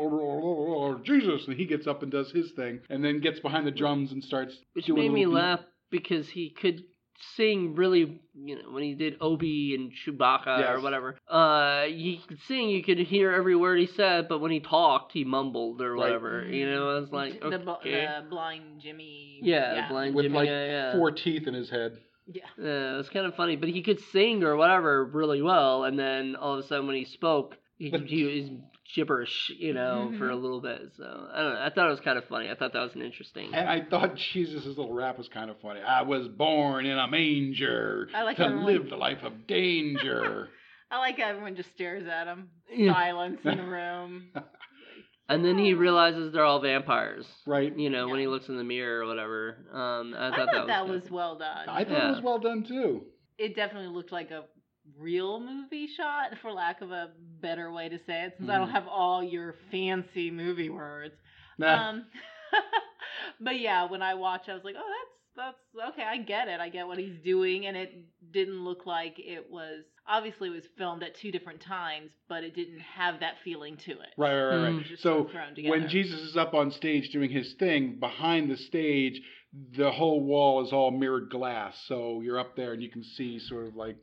of Jesus, and he gets up and does his thing, and then gets behind the drums and starts. Which doing made a me little beat. laugh because he could sing really, when he did Obi and Chewbacca or whatever. He could sing, you could hear every word he said, but when he talked, he mumbled or whatever. It was like, okay. The blind Jimmy. Yeah, the blind with Jimmy. Like 4 teeth in his head. Yeah. It was kind of funny, but he could sing or whatever really well, and then all of a sudden when he spoke, he was gibberish, for a little bit. So, I don't know. I thought it was kind of funny. I thought that was an interesting. And I thought Jesus' little rap was kind of funny. I was born in a manger to live the life of danger. I like how everyone just stares at him. Silence in the room. And then he realizes they're all vampires. Right. When he looks in the mirror or whatever. I thought that was well done. I thought it was well done, too. It definitely looked like a real movie shot, for lack of a better way to say it, since I don't have all your fancy movie words. Nah. But yeah, when I watched, I was like, oh, that's okay. I get it. I get what he's doing, and it didn't look like it was. Obviously, it was filmed at 2 different times, but it didn't have that feeling to it. Right. Just So thrown together. when Jesus is up on stage doing his thing, behind the stage, the whole wall is all mirrored glass. So you're up there and you can see sort of like,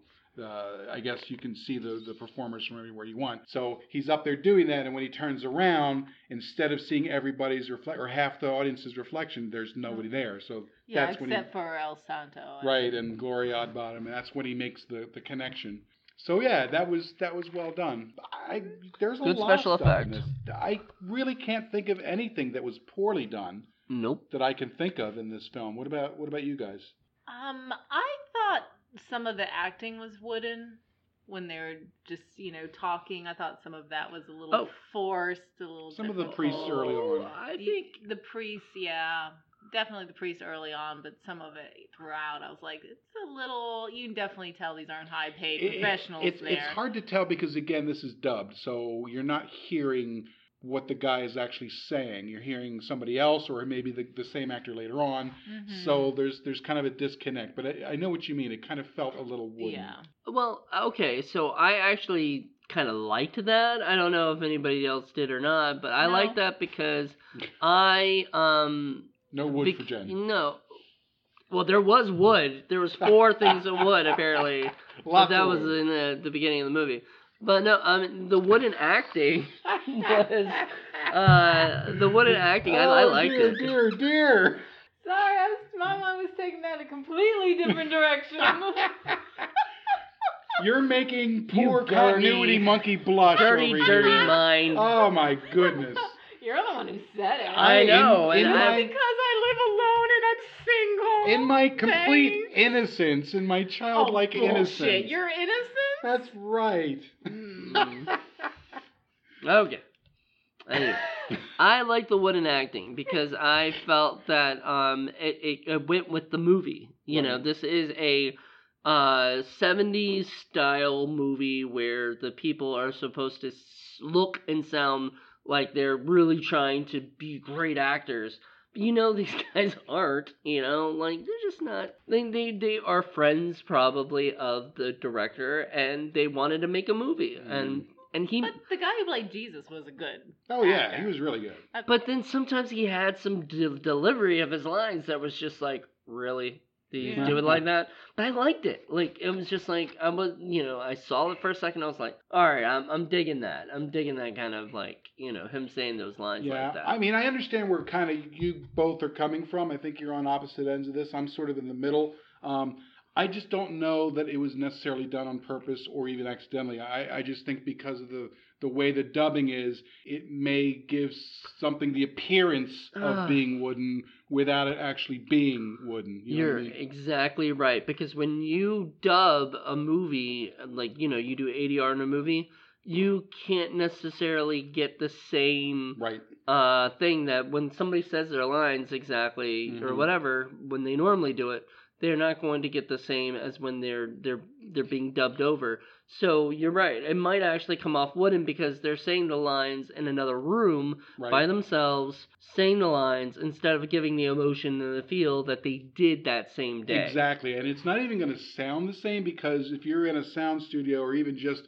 I guess you can see the performers from everywhere you want. So he's up there doing that, and when he turns around, instead of seeing everybody's or half the audience's reflection, there's nobody there. So that's except for El Santo. Right, and Gloria Oddbottom, and that's when he makes the connection. So yeah, that was well done. There's a good lot special of stuff effect. in this. I really can't think of anything that was poorly done. Nope. That I can think of in this film. What about you guys? I thought some of the acting was wooden when they were just, talking. I thought some of that was a little forced, a little Some difficult. of the priests early on. I think the priests, yeah. Definitely the priests early on, but some of it throughout, I was like, it's a little, you can definitely tell these aren't high-paid professionals there. It's hard to tell because, again, this is dubbed, so you're not hearing what the guy is actually saying. You're hearing somebody else, or maybe the same actor later on. Mm-hmm. So there's kind of a disconnect. But I know what you mean. It kind of felt a little wooden. Yeah. Well, okay, so I actually kind of liked that. I don't know if anybody else did or not, but I No. liked that because I No wood for Jen. No. Well, there was wood. There was 4 things of wood apparently. But that was in the beginning of the movie. But no, the wooden acting was the wooden acting. I liked it. Dear. Sorry, my mind was taking that a completely different direction. You're making poor continuity monkey blush dirty, over here. dirty mind. Oh my goodness. You're the one who said it. I know. Because I live alone and I'm single. In my complete innocence, in my childlike innocence. Bullshit. You're innocent? That's right. Okay. Anyway, I like the wooden acting because I felt that it went with the movie. You know, this is a 70s style movie where the people are supposed to look and sound like they're really trying to be great actors. You know, these guys aren't, you know, like, they're just not, they are friends probably of the director, and they wanted to make a movie, and he... But the guy who played Jesus was a good Oh, yeah, actor. he was really good. Okay. But then sometimes he had some delivery of his lines that was just like, really? Did you do it like that? But I liked it. Like, it was just like, I saw it for a second, I was like, alright, I'm digging that. I'm digging that kind of, like, him saying those lines like that. I mean, I understand where kind of you both are coming from. I think you're on opposite ends of this. I'm sort of in the middle. I just don't know that it was necessarily done on purpose or even accidentally. I just think because of the way the dubbing is, it may give something the appearance of being wooden without it actually being wooden. You're exactly right. Because when you dub a movie, like, you do ADR in a movie, you can't necessarily get the same thing that when somebody says their lines exactly or whatever, when they normally do it, they're not going to get the same as when they're being dubbed over. So you're right. It might actually come off wooden because they're saying the lines in another room by themselves, saying the lines instead of giving the emotion and the feel that they did that same day. Exactly. And it's not even going to sound the same because if you're in a sound studio or even just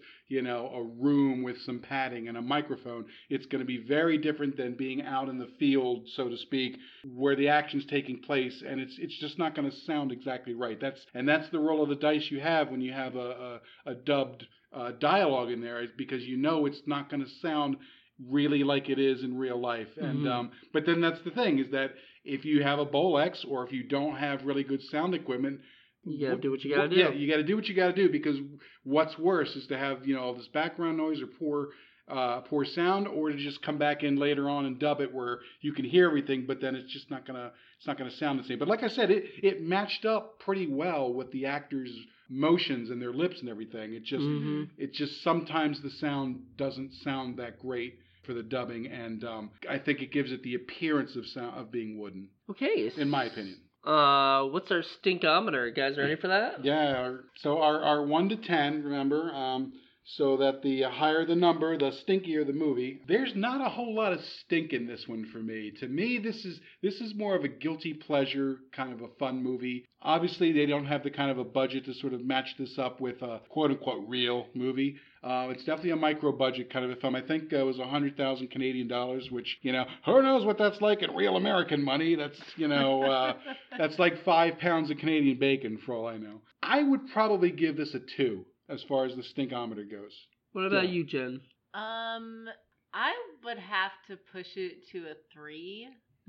a room with some padding and a microphone, it's going to be very different than being out in the field, so to speak, where the action's taking place, and it's just not going to sound exactly right. That's the roll of the dice you have when you have a dubbed dialogue in there, because it's not going to sound really like it is in real life. And but then that's the thing, is that if you have a Bolex or if you don't have really good sound equipment, you gotta do what you gotta do. Yeah, you gotta do what you gotta do, because what's worse is to have all this background noise or poor sound, or to just come back in later on and dub it where you can hear everything, but then it's just not gonna sound the same. But like I said, it matched up pretty well with the actors' motions and their lips and everything. It just sometimes the sound doesn't sound that great for the dubbing, and I think it gives it the appearance of being wooden. Okay, in my opinion. What's our stinkometer? You guys ready for that? Yeah. So our 1 to 10, remember, so that the higher the number, the stinkier the movie. There's not a whole lot of stink in this one for me. To me, this is more of a guilty pleasure, kind of a fun movie. Obviously, they don't have the kind of a budget to sort of match this up with a quote-unquote real movie. It's definitely a micro-budget kind of a film. I think it was 100,000 Canadian dollars, which, who knows what that's like in real American money. That's, that's like 5 pounds of Canadian bacon for all I know. I would probably give this a 2 as far as the stinkometer goes. What about you, Jen? I would have to push it to a 3.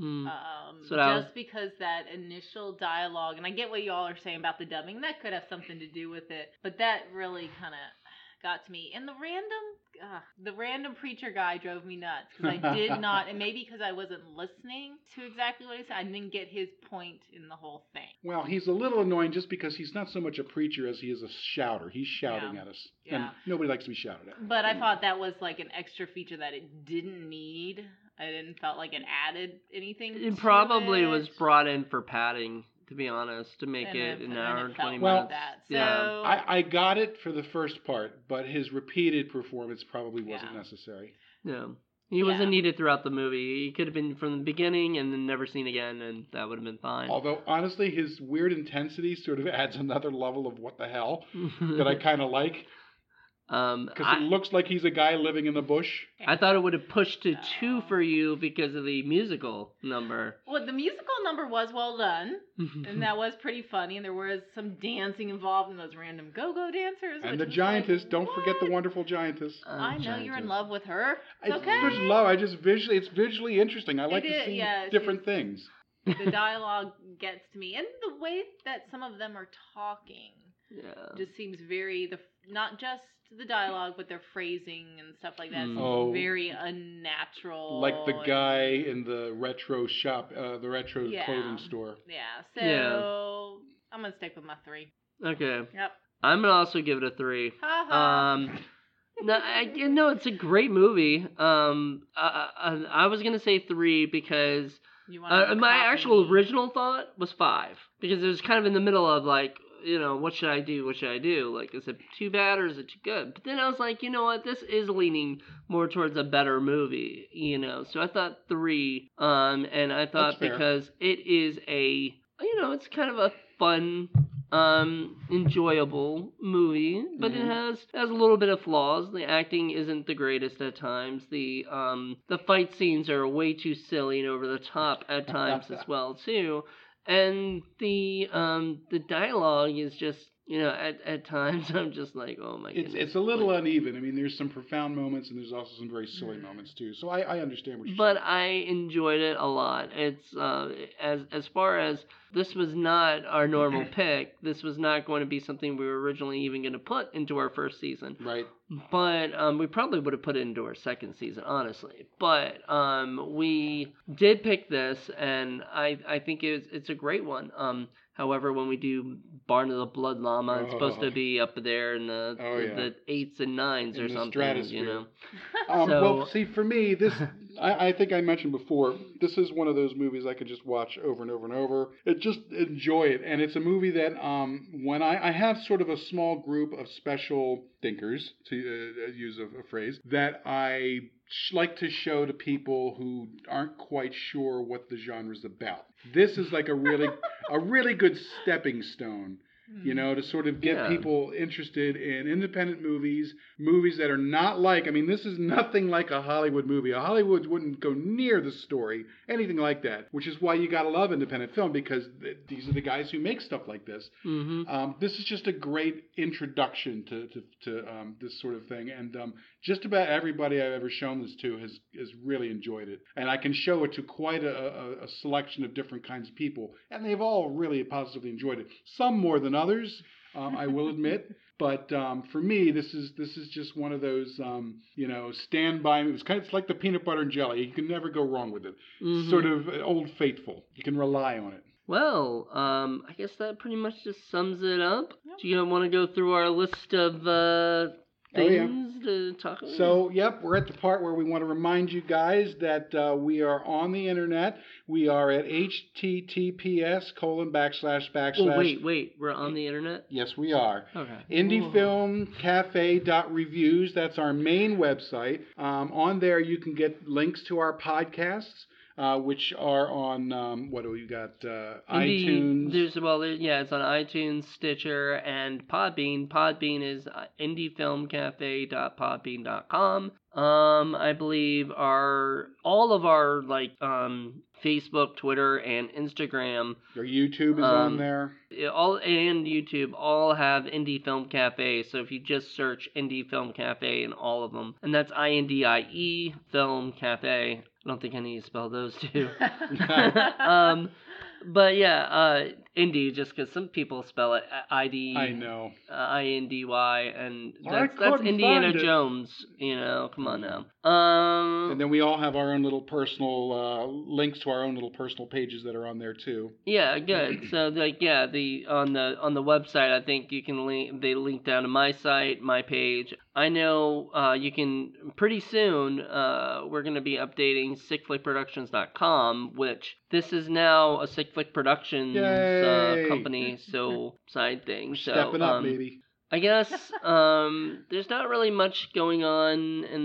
Because that initial dialogue, and I get what y'all are saying about the dubbing, that could have something to do with it, but that really kind of got to me. And the random preacher guy drove me nuts, because I did not, and maybe because I wasn't listening to exactly what he said, I didn't get his point in the whole thing. Well, he's a little annoying just because he's not so much a preacher as he is a shouter. He's shouting at us. Yeah. And nobody likes to be shouted at. But I thought that was like an extra feature that it didn't need. I didn't felt like it added anything. It probably was brought in for padding, to be honest, to make it an hour and 20 minutes. I got it for the first part, but his repeated performance probably wasn't necessary. Yeah. He wasn't needed throughout the movie. He could have been from the beginning and then never seen again, and that would have been fine. Although, honestly, his weird intensity sort of adds another level of what the hell that I kind of like. Because it looks like he's a guy living in the bush. I thought it would have pushed to 2 for you because of the musical number. Well, the musical number was well done, and that was pretty funny, and there was some dancing involved in those random go-go dancers. And the giantess, don't forget the wonderful giantess. I know Giantess. you're in love with her. It's It's okay. just love. It's visually interesting. I like to see different things. The dialogue gets to me, and the way that some of them are talking just seems very, not just the dialogue, but their phrasing and stuff like that seems very unnatural. Like the guy in the retro shop, the retro clothing store. Yeah, so I'm going to stick with my 3. Okay. Yep. I'm going to also give it a 3. Ha ha. No, it's a great movie. I was going to say 3 because my actual original thought was 5. Because it was kind of in the middle of like, what should I do? What should I do? Like, is it too bad or is it too good? But then I was like, you know what? This is leaning more towards a better movie, So I thought 3. And I thought because it is it's kind of a fun, enjoyable movie, but it has a little bit of flaws. The acting isn't the greatest at times. The fight scenes are way too silly and over the top at times as well too. And the dialogue is just, at times I'm just like, oh my goodness. It's a little uneven. I mean, there's some profound moments and there's also some very silly moments too. So I understand what you're saying. But I enjoyed it a lot. It's as far as this was not our normal pick. This was not going to be something we were originally even going to put into our first season. Right. But we probably would have put it into our second season, honestly. But we did pick this, and I think it's a great one. However, when we do Barn of the Blood Llama, it's supposed to be up there in the 8s and 9s in or the something, stratosphere. So, well, see, for me, this I think I mentioned before, this is one of those movies I could just watch over and over and over. Just enjoy it. And it's a movie that when I have sort of a small group of special thinkers, to use a phrase, that I like to show to people who aren't quite sure what the genre's about. This is like a really good stepping stone, to sort of get people interested in independent movies that are not like, this is nothing like a Hollywood movie. A Hollywood wouldn't go near the story, anything like that, which is why you gotta love independent film, because these are the guys who make stuff like this. This is just a great introduction to this sort of thing, and just about everybody I've ever shown this to has really enjoyed it. And I can show it to quite a selection of different kinds of people, and they've all really positively enjoyed it. Some more than others, I will admit. But for me, this is just one of those, standby movies. It's like the peanut butter and jelly. You can never go wrong with it. Sort of Old Faithful. You can rely on it. Well, I guess that pretty much just sums it up. Do you want to go through our list of things to talk about? So, we're at the part where we want to remind you guys that we are on the internet. We are at https:// Oh, wait. We're on the internet? Yes, we are. Okay. IndieFilmCafe.reviews. That's our main website. On there, you can get links to our podcasts. Which are on, what do we got? iTunes. It's on iTunes, Stitcher, and Podbean. Podbean is indiefilmcafe.podbean.com. I believe all of our Facebook, Twitter, and Instagram. Your YouTube is on there. And YouTube all have Indie Film Cafe. So if you just search Indie Film Cafe in all of them, and that's INDIE Film Cafe. I don't think I need to spell those two. But indie, just because some people spell it ID. I know. INDY, and that's Indiana Jones. Come on now. And then we all have our own little personal links to our own little personal pages that are on there too. Yeah, good. So on the website, I think you can they link down to my site, my page. I know you can pretty soon. We're going to be updating sickflickproductions.com, which this is now a Sick Flick Productions company, so side thing. Stepping up, baby. I guess there's not really much going on in the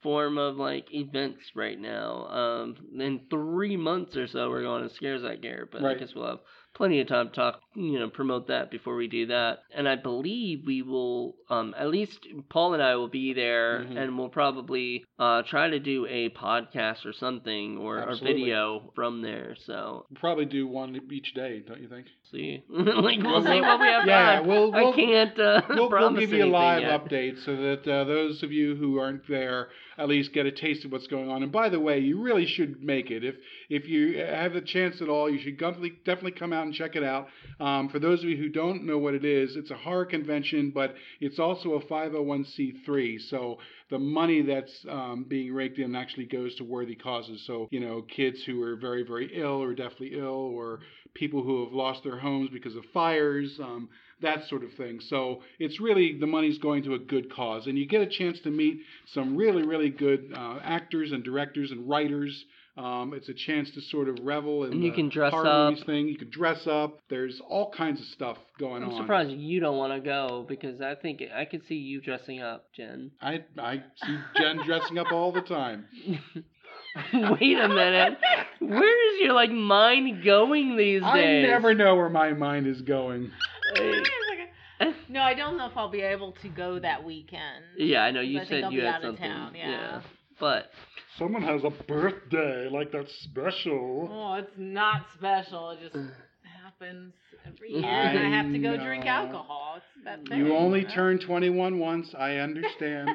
form of like events right now. In 3 months or so, we're going to Scares That Care, but Right. I guess we'll have plenty of time to talk, promote that before we do that. And I believe we will, at least Paul and I will be there, and we'll probably try to do a podcast or something, or a video from there. So We'll probably do one each day, don't you think? see, like we'll see what we have Yeah, time. we'll I can't we'll promise give you a anything live yet. update so that those of you who aren't there at least get a taste of what's going on. And by the way, you really should make it. If you have the chance at all, you should definitely come out and check it out. For those of you who don't know what it is, it's a horror convention, but it's also a 501c3. So the money that's being raked in actually goes to worthy causes. So, kids who are very, very ill or deathly ill, or people who have lost their homes because of fires, that sort of thing. So it's really, the money's going to a good cause. And you get a chance to meet some really, really good actors and directors and writers. It's a chance to sort of revel in you can dress horror up. movies thing. You can dress up. There's all kinds of stuff going on. I'm surprised you don't want to go, because I think I could see you dressing up, Jen. I see Jen dressing up all the time. Wait a minute. Where is your mind going these days? I never know where my mind is going. No, I don't know if I'll be able to go that weekend. Yeah, I know you 'Cause I think said I'll you be had out of something. town, yeah. But Someone has a birthday, like that's special. Oh, it's not special. It just happens every year. I And I have to go know. drink alcohol. It's that thing. You only turn 21 once, I understand.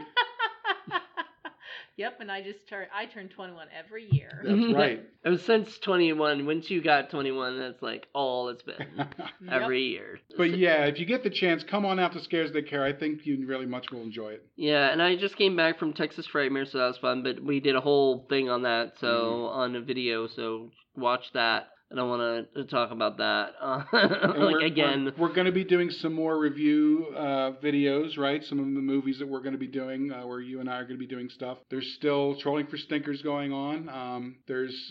Yep, and I turn 21 every year. That's right. It was since 21. Once you got 21, that's like all it's been every year. But yeah, if you get the chance, come on out to Scares That Care. I think you really much will enjoy it. Yeah, and I just came back from Texas Frightmare, so that was fun. But we did a whole thing on that, so on a video. So watch that. I don't want to talk about that again. We're going to be doing some more review videos, right? Some of the movies that we're going to be doing, where you and I are going to be doing stuff. There's still Trolling for Stinkers going on. There's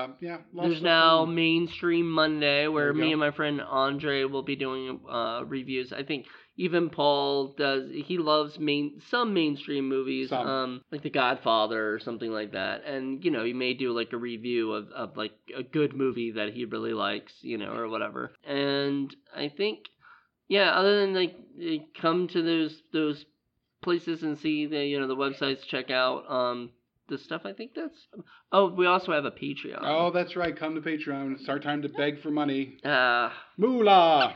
now Mainstream Monday, where There you me go. and my friend Andre will be doing reviews. I think even Paul does. He loves some mainstream movies, like The Godfather or something like that. And he may do like a review of like a good movie that he really likes, or whatever. And I think, other than like come to those places and see the websites, check out the stuff. I think that's. Oh, we also have a Patreon. Oh, that's right. Come to Patreon. It's our time to beg for money. Moolah. Moolah.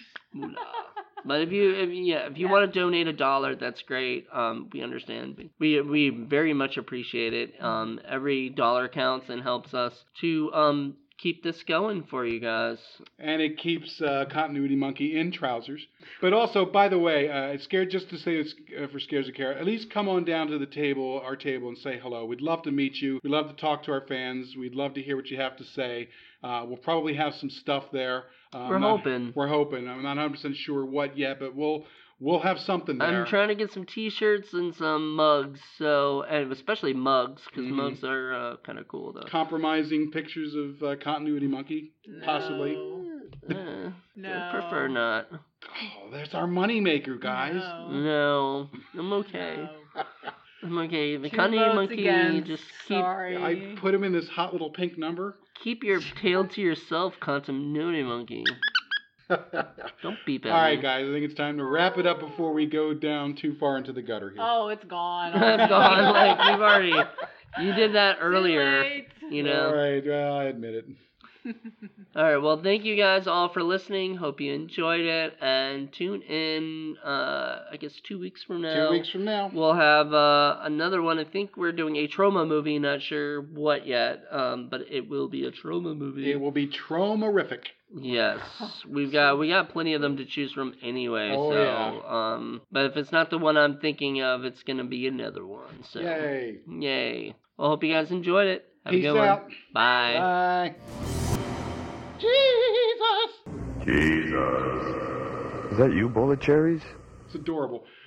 But if you want to donate $1, that's great. We understand. We very much appreciate it. Every dollar counts and helps us to keep this going for you guys. And it keeps Continuity Monkey in trousers. But also, by the way, it's scared just to say it's for Scares That Care. At least come on down to our table, and say hello. We'd love to meet you. We'd love to talk to our fans. We'd love to hear what you have to say. We'll probably have some stuff there. We're hoping. I'm not 100% sure what yet, but we'll have something there. I'm trying to get some T-shirts and some mugs, and especially mugs, because mugs are kind of cool though. Compromising pictures of Continuity Monkey, possibly. No. I prefer not. Oh, there's our moneymaker, guys. No, I'm okay. No. I'm okay. The Two Continuity votes Monkey, against. just Sorry. I put him in this hot little pink number. keep your tail to yourself, Continuity Monkey. Don't beep at me. All right, guys. I think it's time to wrap it up before we go down too far into the gutter here. Oh, it's gone. It's gone. Like we've already. You did that earlier. Too late. All right. Well, I admit it. All right. Well, thank you guys all for listening. Hope you enjoyed it, and tune in. I guess 2 weeks from now. 2 weeks from now. We'll have another one. I think we're doing a trauma movie. Not sure what yet. But it will be a trauma movie. It will be traumarific. Yes, we got plenty of them to choose from anyway. Oh, so, yeah. But if it's not the one I'm thinking of, it's gonna be another one. So, Yay! Well, hope you guys enjoyed it. Have Peace a good out. one. Bye. Bye. Jesus! Jesus. Is that you, Bowl of Cherries? It's adorable.